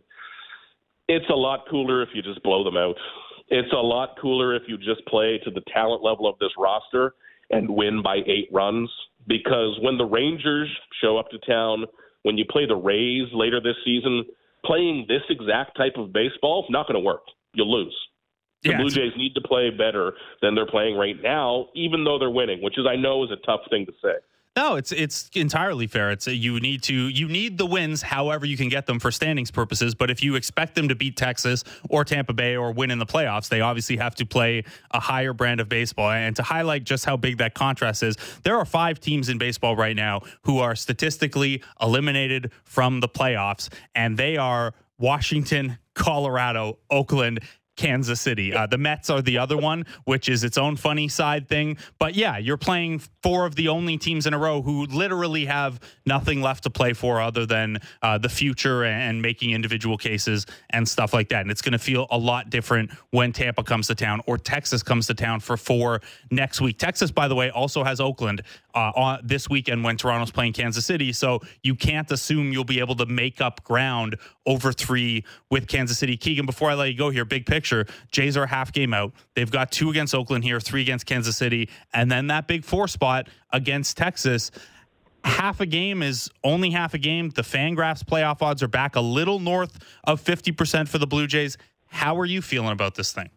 It's a lot cooler if you just blow them out. It's a lot cooler if you just play to the talent level of this roster and win by eight runs. Because when the Rangers show up to town, when you play the Rays later this season, playing this exact type of baseball is not going to work. You'll lose. The yeah, Blue Jays need to play better than they're playing right now, even though they're winning, which is I know is a tough thing to say. No, it's it's entirely fair. It's a, you need to you need the wins however you can get them for standings purposes. But if you expect them to beat Texas or Tampa Bay or win in the playoffs, they obviously have to play a higher brand of baseball. And to highlight just how big that contrast is, there are five teams in baseball right now who are statistically eliminated from the playoffs, and they are Washington, Colorado, Oakland, Kansas City. Uh, the Mets are the other one, which is its own funny side thing. But yeah, you're playing four of the only teams in a row who literally have nothing left to play for other than uh, the future and making individual cases and stuff like that. And it's going to feel a lot different when Tampa comes to town or Texas comes to town for four next week. Texas, by the way, also has Oakland uh, on this weekend when Toronto's playing Kansas City. So you can't assume you'll be able to make up ground over three with Kansas City. Keegan, before I let you go here, big picture, Jays are a half game out. They've got two against Oakland here, three against Kansas City, and then that big four spot against Texas. Half a game is only half a game. The Fangraphs playoff odds are back a little north of fifty percent for the Blue Jays. How are you feeling about this thing?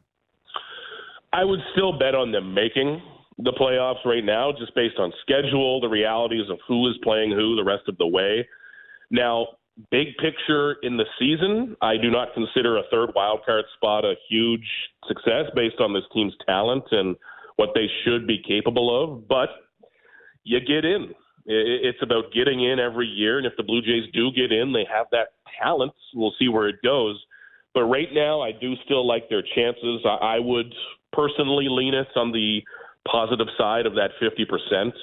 I would still bet on them making the playoffs right now, just based on schedule, the realities of who is playing who the rest of the way. Now, big picture in the season, I do not consider a third wildcard spot a huge success based on this team's talent and what they should be capable of. But you get in. It's about getting in every year. And if the Blue Jays do get in, they have that talent. We'll see where it goes. But right now, I do still like their chances. I would personally lean it on the positive side of that fifty percent.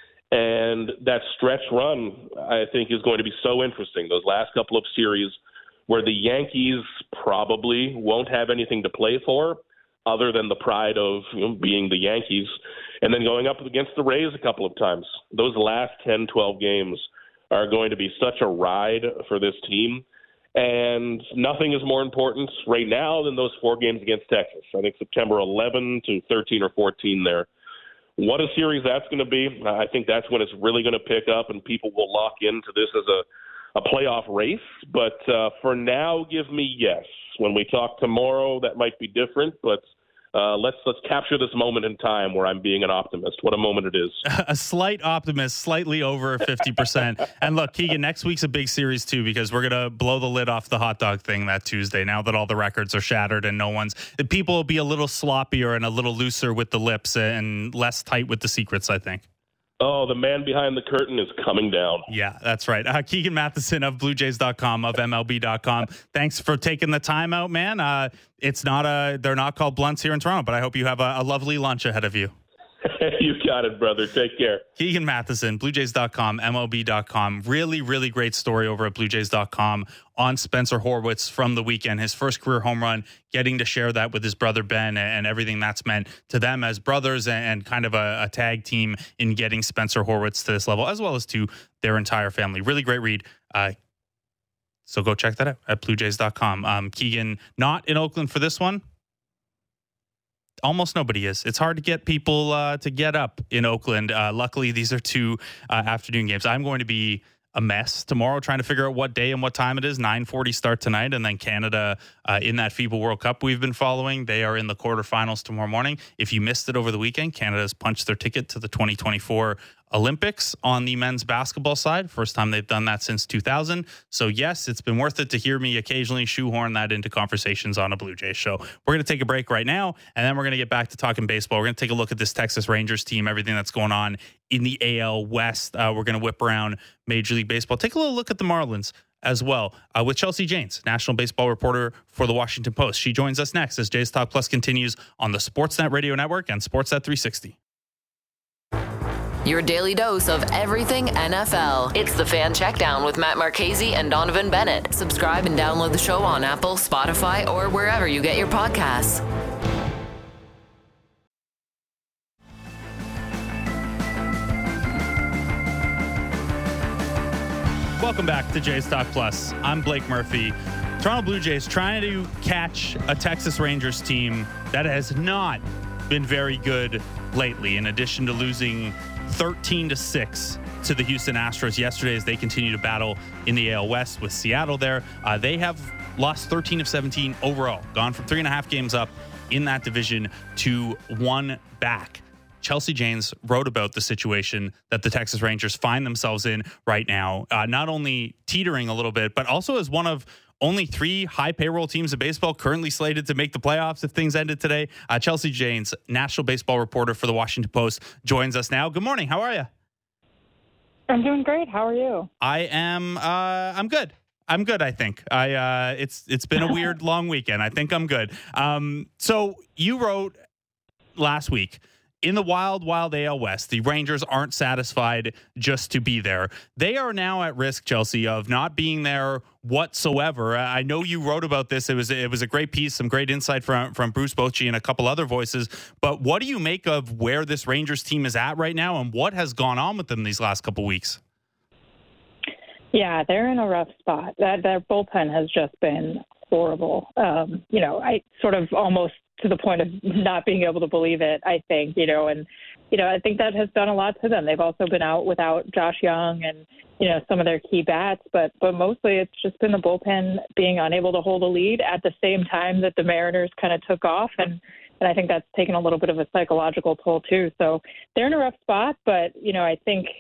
And that stretch run, I think, is going to be so interesting. Those last couple of series where the Yankees probably won't have anything to play for other than the pride of, you know, being the Yankees, and then going up against the Rays a couple of times. Those last ten, twelve games are going to be such a ride for this team. And nothing is more important right now than those four games against Texas. I think September eleventh to thirteen or fourteen there. What a series that's going to be. I think that's when it's really going to pick up and people will lock into this as a, a playoff race. But uh, for now, give me yes. When we talk tomorrow, that might be different, but uh, let's let's capture this moment in time where I'm being an optimist. What a moment it is. A slight optimist, slightly over fifty percent. And look, Keegan, next week's a big series too, because we're going to blow the lid off the hot dog thing that Tuesday, now that all the records are shattered and no one's – people will be a little sloppier and a little looser with the lips and less tight with the secrets, I think. Oh, the man behind the curtain is coming down. Yeah, that's right. Uh, Keegan Matheson of Blue Jays dot com, of M L B dot com. Thanks for taking the time out, man. Uh, it's not a, they're not called blunts here in Toronto, but I hope you have a, a lovely lunch ahead of you. You got it, brother. Take care. Keegan Matheson, Blue Jays dot com, M L B dot com. Really, really great story over at Blue Jays dot com on Spencer Horwitz from the weekend. His first career home run, getting to share that with his brother Ben and everything that's meant to them as brothers and kind of a, a tag team in getting Spencer Horwitz to this level, as well as to their entire family. Really great read. Uh, so go check that out at Blue Jays dot com. Um, Keegan, not in Oakland for this one. Almost nobody is. It's hard to get people uh, to get up in Oakland. Uh, luckily, these are two uh, afternoon games. I'm going to be a mess tomorrow trying to figure out what day and what time it is. nine forty start tonight, and then Canada uh, in that FIBA World Cup we've been following. They are in the quarterfinals tomorrow morning. If you missed it over the weekend, Canada has punched their ticket to the twenty twenty-four Olympics on the men's basketball side. First time they've done that since two thousand. So yes, it's been worth it to hear me occasionally shoehorn that into conversations on a Blue Jays show. We're going to take a break right now, and then we're going to get back to talking baseball. We're going to take a look at this Texas Rangers team, everything that's going on in the A L West. Uh, we're going to whip around Major League Baseball. Take a little look at the Marlins as well uh, with Chelsea Janes, national baseball reporter for the Washington Post. She joins us next as Jays Talk Plus continues on the Sportsnet Radio Network and Sportsnet three sixty. Your daily dose of everything N F L. It's the Fan Checkdown with Matt Marchese and Donovan Bennett. Subscribe and download the show on Apple, Spotify, or wherever you get your podcasts. Welcome back to Jays Talk Plus. I'm Blake Murphy. Toronto Blue Jays trying to catch a Texas Rangers team that has not been very good lately, in addition to losing thirteen to six to the Houston Astros yesterday as they continue to battle in the A L West with Seattle there. Uh, they have lost thirteen of seventeen overall, gone from three and a half games up in that division to one back. Chelsea Janes wrote about the situation that the Texas Rangers find themselves in right now, uh, not only teetering a little bit, but also as one of only three high payroll teams in baseball currently slated to make the playoffs if things ended today. Uh, Chelsea Janes, national baseball reporter for the Washington Post, joins us now. Good morning. How are you? I'm doing great. How are you? I am. Uh, I'm good. I'm good. I think I. Uh, it's it's been a weird long weekend. I think I'm good. Um, so you wrote last week, in the wild, wild A L West, the Rangers aren't satisfied just to be there. They are now at risk, Chelsea, of not being there whatsoever. I know you wrote about this. It was it was a great piece, some great insight from, from Bruce Bochy and a couple other voices. But what do you make of where this Rangers team is at right now and what has gone on with them these last couple weeks? Yeah, they're in a rough spot. That their bullpen has just been horrible. Um, you know, I sort of almost to the point of not being able to believe it, I think, you know, and, you know, I think that has done a lot to them. They've also been out without Josh Young and, you know, some of their key bats, but, but mostly it's just been the bullpen being unable to hold a lead at the same time that the Mariners kind of took off. And, and I think that's taken a little bit of a psychological toll too. So they're in a rough spot, but, you know, I think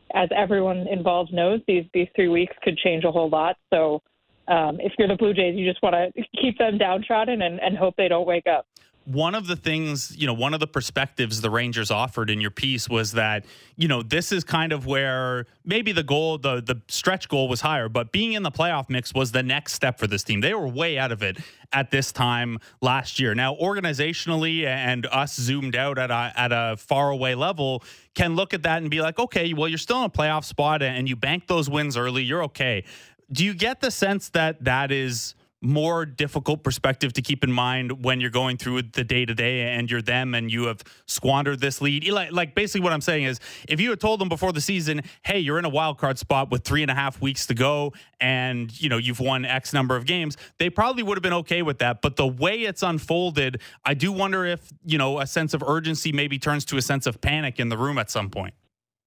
as everyone involved knows, these these three weeks could change a whole lot. So um, if you're the Blue Jays, you just want to keep them downtrodden and, and hope they don't wake up. One of the things, you know, one of the perspectives the Rangers offered in your piece was that, you know, this is kind of where maybe the goal, the the stretch goal was higher, but being in the playoff mix was the next step for this team. They were way out of it at this time last year. Now, organizationally and us zoomed out at a, at a faraway level can look at that and be like, okay, well, you're still in a playoff spot and you bank those wins early. You're okay. Do you get the sense that that is more difficult perspective to keep in mind when you're going through the day-to-day and you're them and you have squandered this lead? Like, like basically what I'm saying is, if you had told them before the season, hey, you're in a wild card spot with three and a half weeks to go and, you know, you've won X number of games, they probably would have been okay with that. But the way it's unfolded, I do wonder if, you know, a sense of urgency maybe turns to a sense of panic in the room at some point.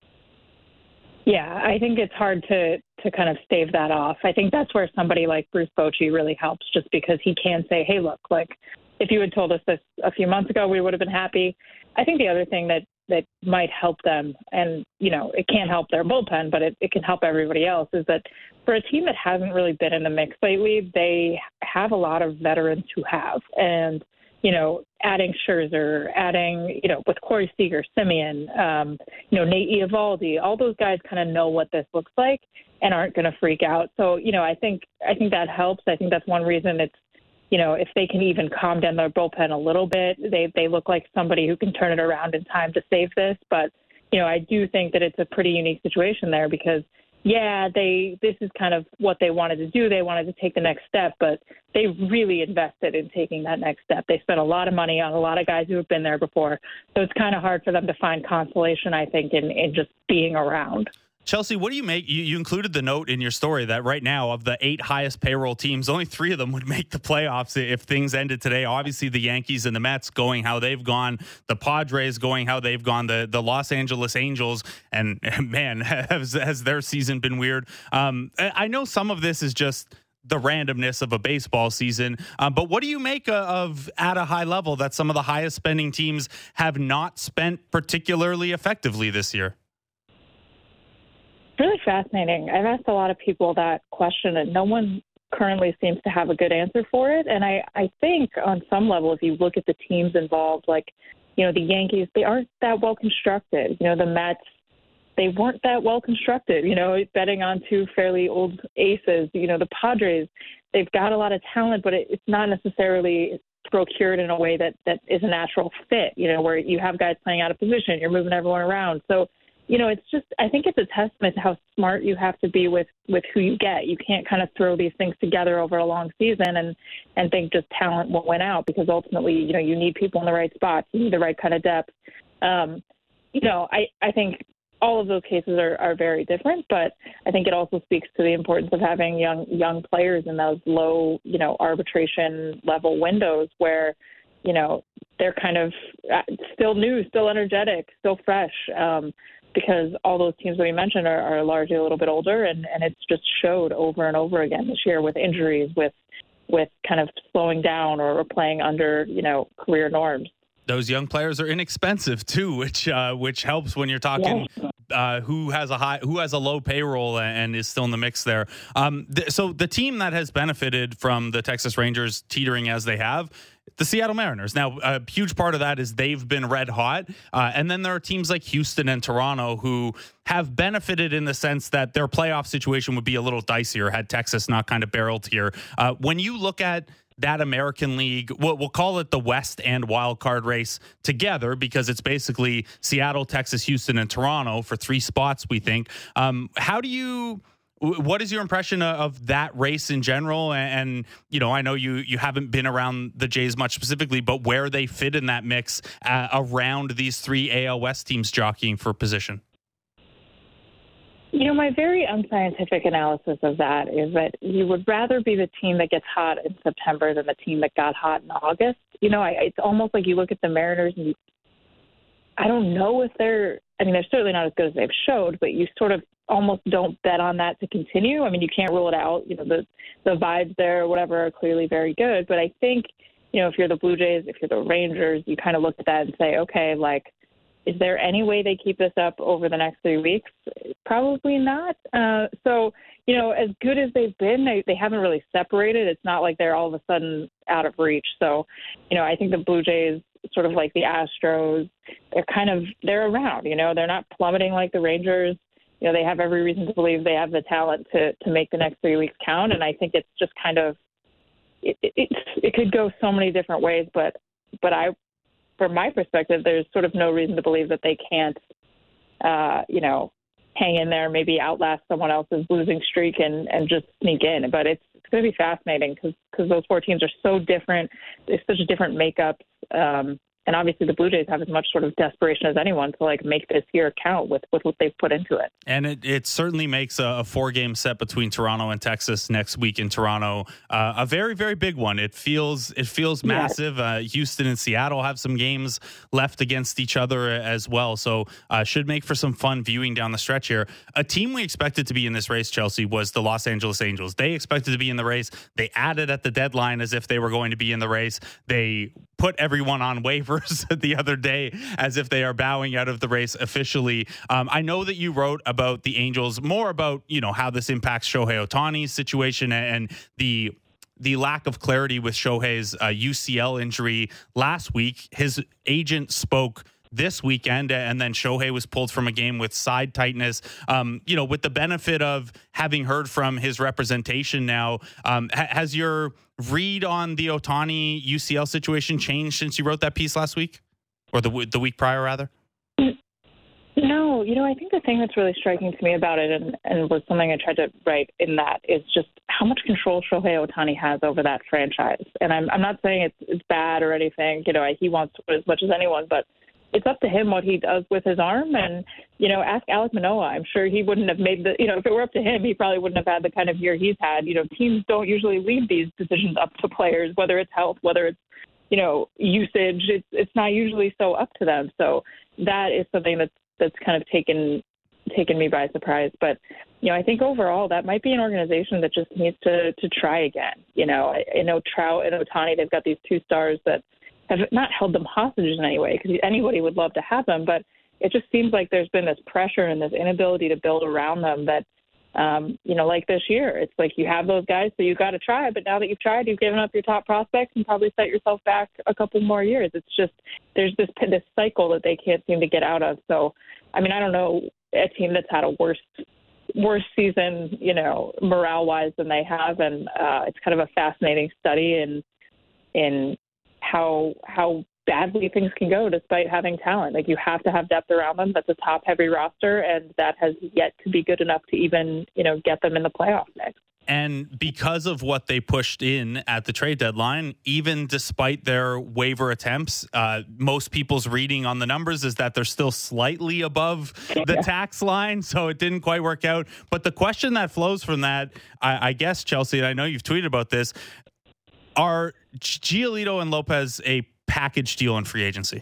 Yeah, I think it's hard to to kind of stave that off. I think that's where somebody like Bruce Bochy really helps, just because he can say, hey, look, like, if you had told us this a few months ago, we would have been happy. I think the other thing that, that might help them, and, you know, it can't help their bullpen, but it, it can help everybody else, is that for a team that hasn't really been in the mix lately, they have a lot of veterans who have. And you know, adding Scherzer, adding, you know, with Corey Seager, Simeon, um, you know, Nate Eovaldi, all those guys kind of know what this looks like and aren't going to freak out. So, you know, I think I think that helps. I think that's one reason it's, you know, if they can even calm down their bullpen a little bit, they they look like somebody who can turn it around in time to save this. But, you know, I do think that it's a pretty unique situation there because, yeah, they this is kind of what they wanted to do. They wanted to take the next step, but they really invested in taking that next step. They spent a lot of money on a lot of guys who have been there before. So it's kind of hard for them to find consolation, I think, in, in just being around. Chelsea, what do you make? You, you included the note in your story that right now, of the eight highest payroll teams, only three of them would make the playoffs if things ended today. Obviously, the Yankees and the Mets going how they've gone, the Padres going how they've gone, the, the Los Angeles Angels, and man, has, has their season been weird. Um, I know some of this is just the randomness of a baseball season, um, but what do you make of, at a high level, that some of the highest spending teams have not spent particularly effectively this year? Really fascinating. I've asked a lot of people that question, and no one currently seems to have a good answer for it. And I, I think on some level, if you look at the teams involved, like, you know, the Yankees, they aren't that well constructed. You know, the Mets, they weren't that well constructed, you know, betting on two fairly old aces. You know, the Padres, they've got a lot of talent, but it, it's not necessarily procured in a way that, that is a natural fit, you know, where you have guys playing out of position, you're moving everyone around. So, you know, it's just, I think it's a testament to how smart you have to be with, with who you get. You can't kind of throw these things together over a long season and, and think just talent will win out, because ultimately, you know, you need people in the right spots. You need the right kind of depth. Um, you know, I, I think all of those cases are, are very different, but I think it also speaks to the importance of having young, young players in those low, you know, arbitration level windows where, you know, they're kind of still new, still energetic, still fresh. Um, because all those teams that we mentioned are, are largely a little bit older, and, and it's just showed over and over again this year with injuries, with with kind of slowing down or playing under, you know, career norms. Those young players are inexpensive too, which uh, which helps when you're talking yeah. uh, who has a high, who has a low payroll and is still in the mix there. Um, th- so the team that has benefited from the Texas Rangers teetering as they have, the Seattle Mariners. Now, a huge part of that is they've been red hot. Uh, and then there are teams like Houston and Toronto who have benefited in the sense that their playoff situation would be a little dicier had Texas not kind of barreled here. Uh, when you look at that American League, we'll, we'll call it the West and wild card race together, because it's basically Seattle, Texas, Houston, and Toronto for three spots, we think. Um, how do you... What is your impression of that race in general? And, you know, I know you, you haven't been around the Jays much specifically, but where they fit in that mix uh, around these three A L West teams jockeying for position? You know, my very unscientific analysis of that is that you would rather be the team that gets hot in September than the team that got hot in August. You know, I, it's almost like you look at the Mariners and you, I don't know if they're, I mean, they're certainly not as good as they've showed, but you sort of almost don't bet on that to continue. I mean, you can't rule it out. You know, the the vibes there or whatever are clearly very good. But I think, you know, if you're the Blue Jays, if you're the Rangers, you kind of look at that and say, okay, like, is there any way they keep this up over the next three weeks? Probably not. Uh, so, you know, as good as they've been, they, they haven't really separated. It's not like they're all of a sudden out of reach. So, you know, I think the Blue Jays, sort of like the Astros, they're kind of, they're around, you know, they're not plummeting like the Rangers. You know, they have every reason to believe they have the talent to, to make the next three weeks count. And I think it's just kind of, it, it, it could go so many different ways, but, but I, from my perspective, there's sort of no reason to believe that they can't, uh, you know, hang in there, maybe outlast someone else's losing streak and, and just sneak in. But it's, it's going to be fascinating because because those four teams are so different. There's such different makeups. Um, and obviously the Blue Jays have as much sort of desperation as anyone to like make this year count with, with what they've put into it. And it, it certainly makes a, a four-game set between Toronto and Texas next week in Toronto uh, a very, very big one. It feels it feels massive. Yes. Uh, Houston and Seattle have some games left against each other as well, so uh, should make for some fun viewing down the stretch here. A team we expected to be in this race, Chelsea, was the Los Angeles Angels. They expected to be in the race. They added at the deadline as if they were going to be in the race. They put everyone on waivers the other day as if they are bowing out of the race officially. Um, I know that you wrote about the Angels, more about, you know, how this impacts Shohei Ohtani's situation and the the lack of clarity with Shohei's uh, U C L injury last week. His agent spoke this weekend, and then Shohei was pulled from a game with side tightness. Um, you know, with the benefit of having heard from his representation now, um, ha- has your read on the Ohtani U C L situation changed since you wrote that piece last week, or the the week prior, rather? No, you know, I think the thing that's really striking to me about it, and, and was something I tried to write in that, is just how much control Shohei Ohtani has over that franchise. And I'm I'm not saying it's it's bad or anything. You know, he wants to win as much as anyone, but it's up to him what he does with his arm. And, you know, ask Alek Manoah. I'm sure he wouldn't have made the, you know, if it were up to him, he probably wouldn't have had the kind of year he's had. You know, teams don't usually leave these decisions up to players, whether it's health, whether it's, you know, usage. It's it's not usually so up to them. So that is something that's, that's kind of taken taken me by surprise. But, you know, I think overall that might be an organization that just needs to, to try again. You know, I, I know Trout and Ohtani, they've got these two stars that have not held them hostages in any way, because anybody would love to have them, but it just seems like there's been this pressure and this inability to build around them that, um, you know, like this year, it's like you have those guys, so you've got to try, but now that you've tried, you've given up your top prospects and probably set yourself back a couple more years. It's just, there's this this cycle that they can't seem to get out of. So, I mean, I don't know a team that's had a worse worse season, you know, morale-wise than they have, and uh, it's kind of a fascinating study in in how how badly things can go despite having talent. Like, you have to have depth around them. That's a top-heavy roster, and that has yet to be good enough to even, you know, get them in the playoff mix. And because of what they pushed in at the trade deadline, even despite their waiver attempts, uh, most people's reading on the numbers is that they're still slightly above the yeah. tax line. So it didn't quite work out. But the question that flows from that, I, I guess, Chelsea, and I know you've tweeted about this, are Giolito and Lopez a package deal in free agency?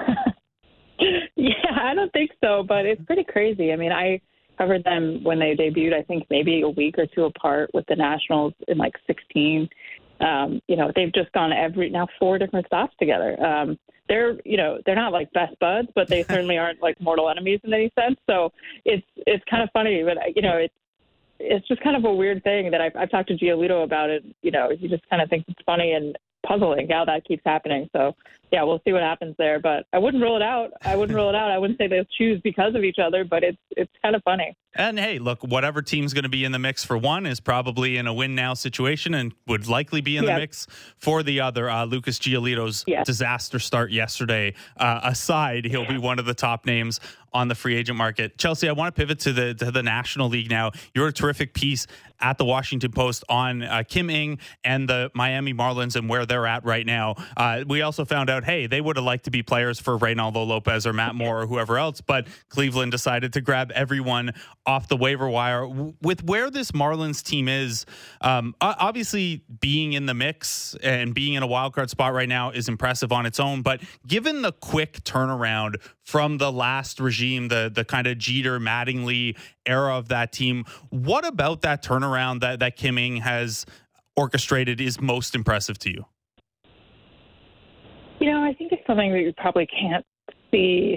Yeah, I don't think so, but it's pretty crazy. I mean, I covered them when they debuted, I think maybe a week or two apart with the Nationals in like sixteen. Um, you know, they've just gone every now four different stops together. Um, they're, you know, they're not like best buds, but they certainly aren't like mortal enemies in any sense. So it's it's kind of funny, but you know, it's it's just kind of a weird thing that I've, I've talked to Giolito about it. You know, he just kind of thinks it's funny and puzzling how that keeps happening. So yeah, we'll see what happens there, but I wouldn't rule it out. I wouldn't rule it out. I wouldn't say they'll choose because of each other, but it's it's kind of funny. And hey, look, whatever team's going to be in the mix for one is probably in a win now situation and would likely be in yep. the mix for the other. Uh, Lucas Giolito's yes. disaster start yesterday uh, aside, he'll be one of the top names on the free agent market. Chelsea, I want to pivot to the to the National League now. You're a terrific piece at the Washington Post on uh, Kim Ng and the Miami Marlins and where they're at right now. Uh, we also found out, hey, they would have liked to be players for Reynaldo Lopez or Matt Moore or whoever else, but Cleveland decided to grab everyone off the waiver wire. With where this Marlins team is, um, obviously being in the mix and being in a wild card spot right now is impressive on its own, but given the quick turnaround from the last regime, the the kind of Jeter, Mattingly era of that team, what about that turnaround that, that Kim Ng has orchestrated is most impressive to you? You know, I think it's something that you probably can't see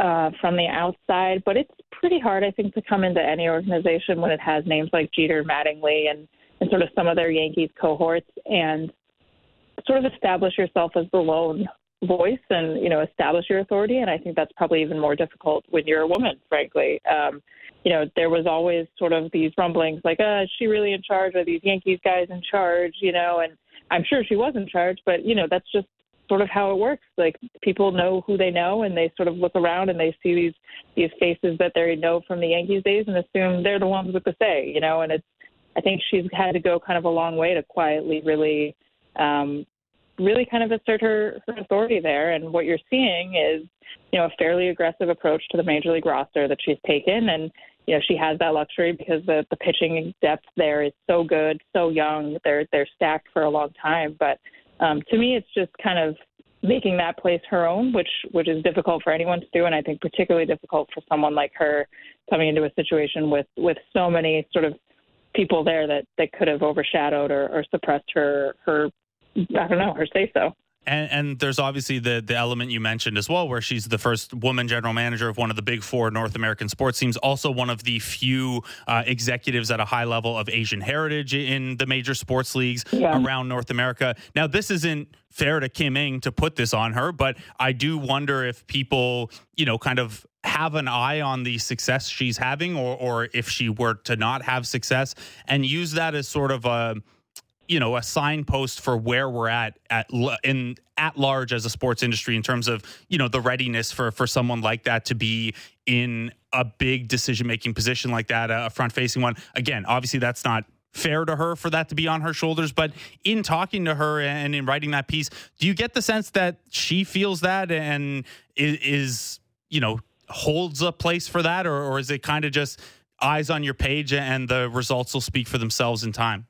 uh, from the outside, but it's pretty hard, I think, to come into any organization when it has names like Jeter, Mattingly, and, and sort of some of their Yankees cohorts, and sort of establish yourself as the lone voice and, you know, establish your authority. And I think that's probably even more difficult when you're a woman, frankly. Um, you know, there was always sort of these rumblings like, uh, is she really in charge? Are these Yankees guys in charge? You know, and I'm sure she was in charge, but, you know, that's just sort of how it works. Like, people know who they know, and they sort of look around and they see these, these faces that they know from the Yankees days and assume they're the ones with the say, you know, and it's, I think she's had to go kind of a long way to quietly really, um, really kind of assert her, her authority there. And what you're seeing is, you know, a fairly aggressive approach to the major league roster that she's taken. And, you know, she has that luxury because the, the pitching depth there is so good, so young. They're, they're stacked for a long time. But um, to me, it's just kind of making that place her own, which, which is difficult for anyone to do. And I think particularly difficult for someone like her coming into a situation with, with so many sort of people there that, that could have overshadowed or, or suppressed her, her, I don't know, her say-so. And, and there's obviously the the element you mentioned as well, where she's the first woman general manager of one of the big four North American sports teams, also one of the few uh, executives at a high level of Asian heritage in the major sports leagues yeah. around North America. Now, this isn't fair to Kim Ng to put this on her, but I do wonder if people, you know, kind of have an eye on the success she's having, or or if she were to not have success, and use that as sort of a, you know, a signpost for where we're at at in at large as a sports industry in terms of, you know, the readiness for for someone like that to be in a big decision making position like that, a front facing one. Again, obviously that's not fair to her for that to be on her shoulders, but in talking to her and in writing that piece, do you get the sense that she feels that and is, is you know, holds a place for that, or, or is it kind of just eyes on your page and the results will speak for themselves in time?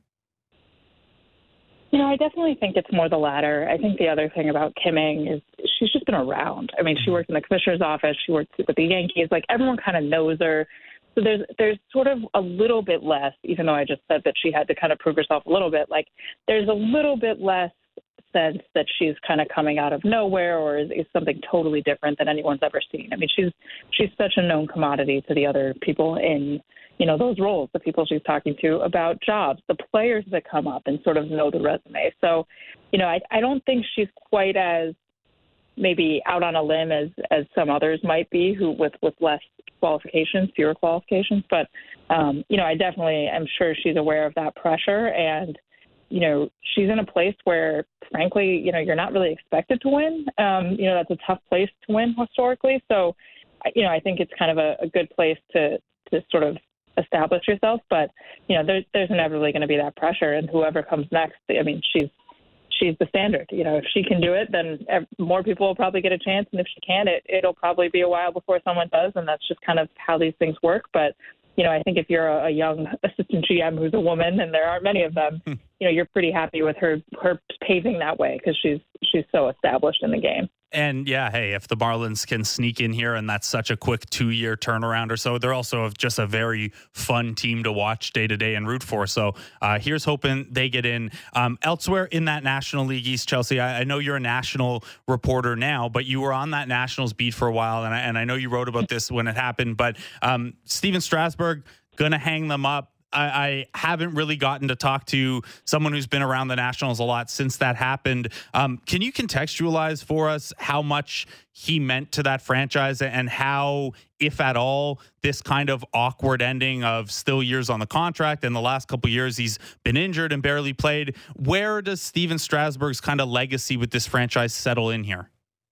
You know, I definitely think it's more the latter. I think the other thing about Kim Ng is she's just been around. I mean, she worked in the commissioner's office. She worked with the Yankees. Like, everyone kind of knows her. So there's there's sort of a little bit less, even though I just said that she had to kind of prove herself a little bit, like there's a little bit less sense that she's kind of coming out of nowhere or is, is something totally different than anyone's ever seen. I mean, she's she's such a known commodity to the other people in, you know, those roles, the people she's talking to about jobs, the players that come up and sort of know the resume. So, you know, I, I don't think she's quite as maybe out on a limb as, as some others might be who with, with less qualifications, fewer qualifications. But, um, you know, I definitely am sure she's aware of that pressure. And, you know, she's in a place where, frankly, you know, you're not really expected to win. Um, you know, that's a tough place to win historically. So, you know, I think it's kind of a, a good place to, to sort of establish yourself. But, you know, there's, there's inevitably going to be that pressure. And whoever comes next, I mean, she's, she's the standard. You know, if she can do it, then more people will probably get a chance. And if she can't, it, it'll probably be a while before someone does. And that's just kind of how these things work. But, you know, I think if you're a, a young assistant G M who's a woman, and there aren't many of them, you know, you're pretty happy with her, her paving that way because she's, she's so established in the game. And yeah, hey, if the Marlins can sneak in here and that's such a quick two-year turnaround or so, they're also just a very fun team to watch day to day and root for. So uh, here's hoping they get in. Um, elsewhere in that National League East, Chelsea, I, I know you're a national reporter now, but you were on that Nationals beat for a while, and I, and I know you wrote about this when it happened. But um, Steven Strasburg gonna hang them up. I, I haven't really gotten to talk to someone who's been around the Nationals a lot since that happened. Um, can you contextualize for us how much he meant to that franchise and how, if at all, this kind of awkward ending of still years on the contract and the last couple of years he's been injured and barely played, where does Steven Strasburg's kind of legacy with this franchise settle in here?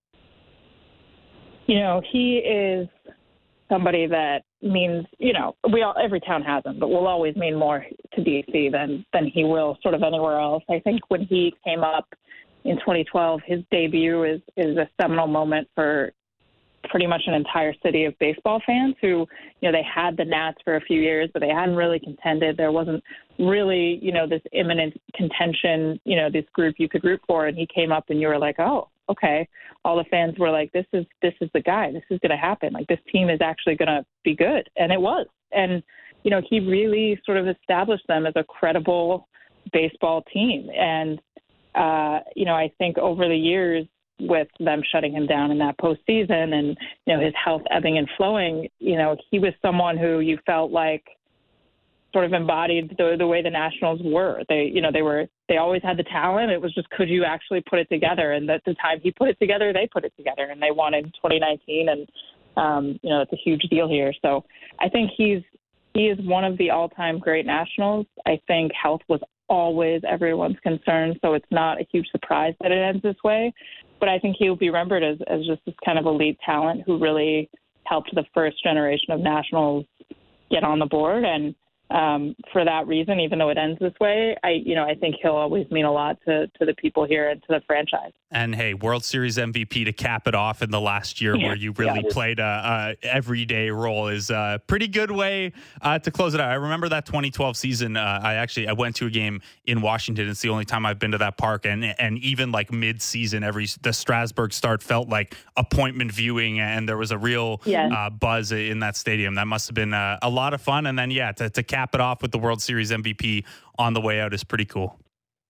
You know, he is somebody that means, you know, we all, every town has him, but will always mean more to D C than than he will sort of anywhere else. I think when he came up in twenty twelve, his debut is is a seminal moment for pretty much an entire city of baseball fans who, you know, they had the Nats for a few years, but they hadn't really contended. There wasn't really, you know, this imminent contention, you know, this group you could root for. And he came up and you were like, oh, okay. All the fans were like, this is, this is the guy. This is going to happen. Like, this team is actually going to be good. And it was. And, you know, he really sort of established them as a credible baseball team. And, uh, you know, I think over the years, with them shutting him down in that postseason and, you know, his health ebbing and flowing, you know, he was someone who you felt like sort of embodied the the way the Nationals were. They, you know, they were, they always had the talent. It was just, could you actually put it together? And at the time he put it together, they put it together, and they won in twenty nineteen. And, um, you know, it's a huge deal here. So I think he's, he is one of the all-time great Nationals. I think health was always everyone's concern, so it's not a huge surprise that it ends this way. But I think he'll be remembered as, as just this kind of elite talent who really helped the first generation of Nationals get on the board. And um, for that reason, even though it ends this way, I, you know, I think he'll always mean a lot to, to the people here and to the franchise. And hey, World Series M V P to cap it off in the last year, yeah, where you really yeah. played a, a everyday role, is a pretty good way uh, to close it out. I remember that twenty twelve season. Uh, I actually I went to a game in Washington. It's the only time I've been to that park, and and even like mid season, every the Strasburg start felt like appointment viewing, and there was a real yes. uh, buzz in that stadium. That must have been uh, a lot of fun. And then yeah, to, to cap it off with the World Series M V P on the way out is pretty cool.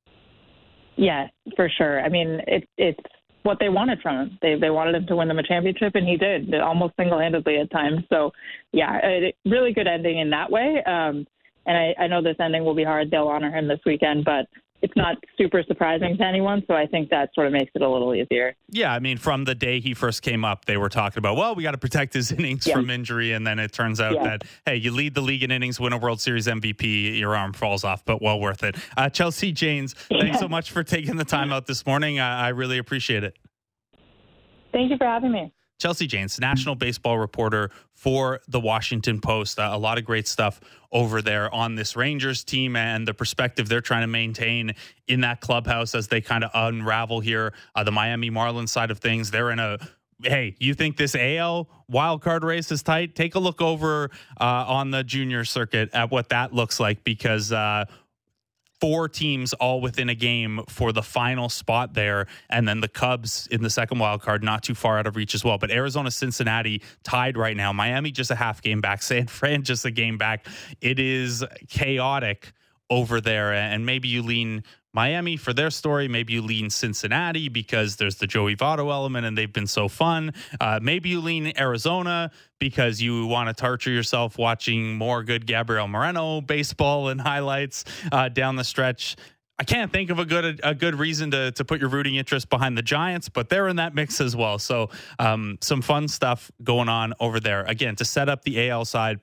Yeah, for sure. I mean, it, it's what they wanted from him. They they wanted him to win them a championship, and he did, almost single-handedly at times. So, yeah, a really good ending in that way. Um, and I, I know this ending will be hard. They'll honor him this weekend, but it's not super surprising to anyone, so I think that sort of makes it a little easier. Yeah, I mean, from the day he first came up, they were talking about, well, we got to protect his innings yeah. from injury, and then it turns out yeah. that, hey, you lead the league in innings, win a World Series M V P, your arm falls off, but well worth it. Uh, Chelsea Janes, yeah. thanks so much for taking the time out this morning. I, I really appreciate it. Thank you for having me. Chelsea Janes, national baseball reporter for the Washington Post. Uh, a lot of great stuff over there on this Rangers team and the perspective they're trying to maintain in that clubhouse as they kind of unravel here. Uh, the Miami Marlins side of things, they're in a, hey, you think this A L wildcard race is tight? Take a look over uh, on the junior circuit at what that looks like, because uh, four teams all within a game for the final spot there. And then the Cubs in the second wild card, not too far out of reach as well. But Arizona, Cincinnati tied right now. Miami just a half game back. San Fran just a game back. It is chaotic over there. And maybe you lean Miami for their story. Maybe you lean Cincinnati because there's the Joey Votto element and they've been so fun. Uh, maybe you lean Arizona because you want to torture yourself watching more good Gabriel Moreno baseball and highlights uh, down the stretch. I can't think of a good a good reason to to put your rooting interest behind the Giants, but they're in that mix as well. So um, some fun stuff going on over there. Again, to set up the A L side,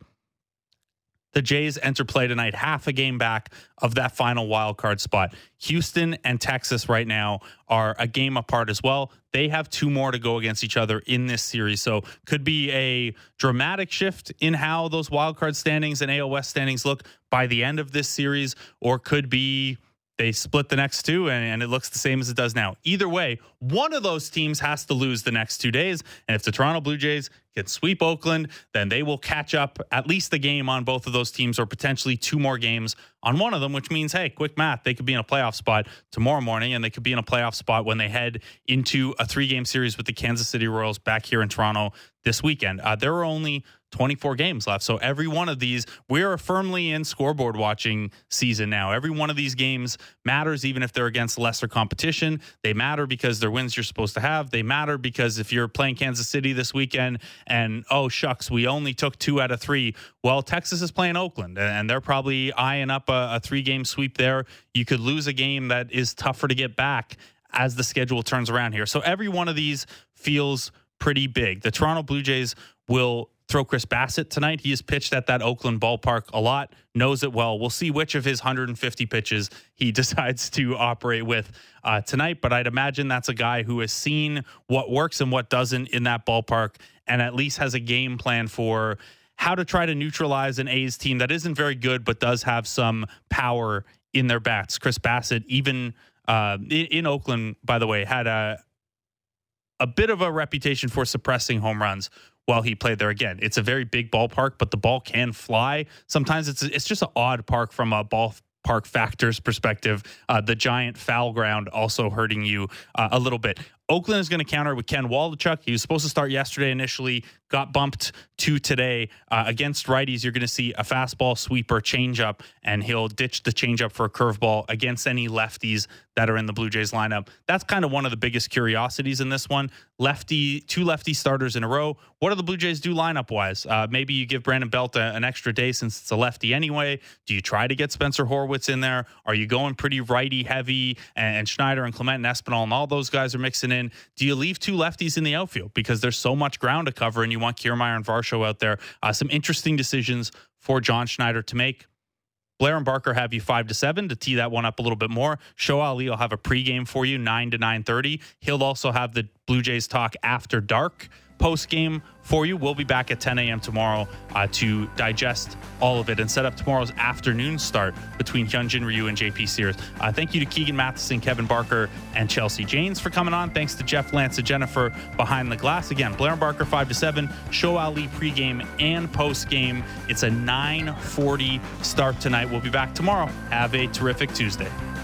the Jays enter play tonight, half a game back of that final wild card spot. Houston and Texas right now are a game apart as well. They have two more to go against each other in this series. So could be a dramatic shift in how those wild card standings and A L West standings look by the end of this series, or could be they split the next two and, and it looks the same as it does now. Either way, one of those teams has to lose the next two days. And if the Toronto Blue Jays can sweep Oakland, then they will catch up at least a game on both of those teams, or potentially two more games on one of them, which means, hey, quick math, they could be in a playoff spot tomorrow morning, and they could be in a playoff spot when they head into a three-game series with the Kansas City Royals back here in Toronto this weekend. Uh, there are only twenty-four games left. So every one of these, we're firmly in scoreboard watching season now. Every one of these games matters, even if they're against lesser competition. They matter because they're wins you're supposed to have. They matter because if you're playing Kansas City this weekend and, oh, shucks, we only took two out of three. Well, Texas is playing Oakland, and they're probably eyeing up a, a three-game sweep there. You could lose a game that is tougher to get back as the schedule turns around here. So every one of these feels pretty big. The Toronto Blue Jays will throw Chris Bassett tonight. He has pitched at that Oakland ballpark a lot, knows it well. We'll see which of his one hundred fifty pitches he decides to operate with uh, tonight, but I'd imagine that's a guy who has seen what works and what doesn't in that ballpark, and at least has a game plan for how to try to neutralize an A's team that isn't very good but does have some power in their bats. Chris Bassett, even uh, in, in Oakland, by the way, had a a bit of a reputation for suppressing home runs while he played there. Again, it's a very big ballpark, but the ball can fly. Sometimes it's it's just an odd park from a ballpark factors perspective. Uh, the giant foul ground also hurting you uh, a little bit. Oakland is going to counter with Ken Waldichuk. He was supposed to start yesterday initially, got bumped to today. Uh, against righties, you're going to see a fastball, sweeper, changeup, and he'll ditch the changeup for a curveball against any lefties that are in the Blue Jays lineup. That's kind of one of the biggest curiosities in this one. Lefty, two lefty starters in a row. What do the Blue Jays do lineup-wise? Uh, maybe you give Brandon Belt a, an extra day since it's a lefty anyway. Do you try to get Spencer Horwitz in there? Are you going pretty righty-heavy? And, and Schneider and Clement and Espinal and all those guys are mixing in. Do you leave two lefties in the outfield? Because there's so much ground to cover and you want Kiermaier and Varsho out there. Uh, some interesting decisions for John Schneider to make. Blair and Barker have you five to seven to tee that one up a little bit more. Show Ali will have a pregame for you, nine to nine thirty. He'll also have the Blue Jays talk after dark post-game for you. We'll be back at ten a.m. tomorrow uh, to digest all of it and set up tomorrow's afternoon start between Hyunjin Ryu and J P Sears. Uh, thank you to Keegan Matheson, Kevin Barker, and Chelsea Janes for coming on. Thanks to Jeff Lance and Jennifer behind the glass. Again, Blair and Barker five to seven, Show Ali pregame and postgame. It's a nine forty start tonight. We'll be back tomorrow. Have a terrific Tuesday.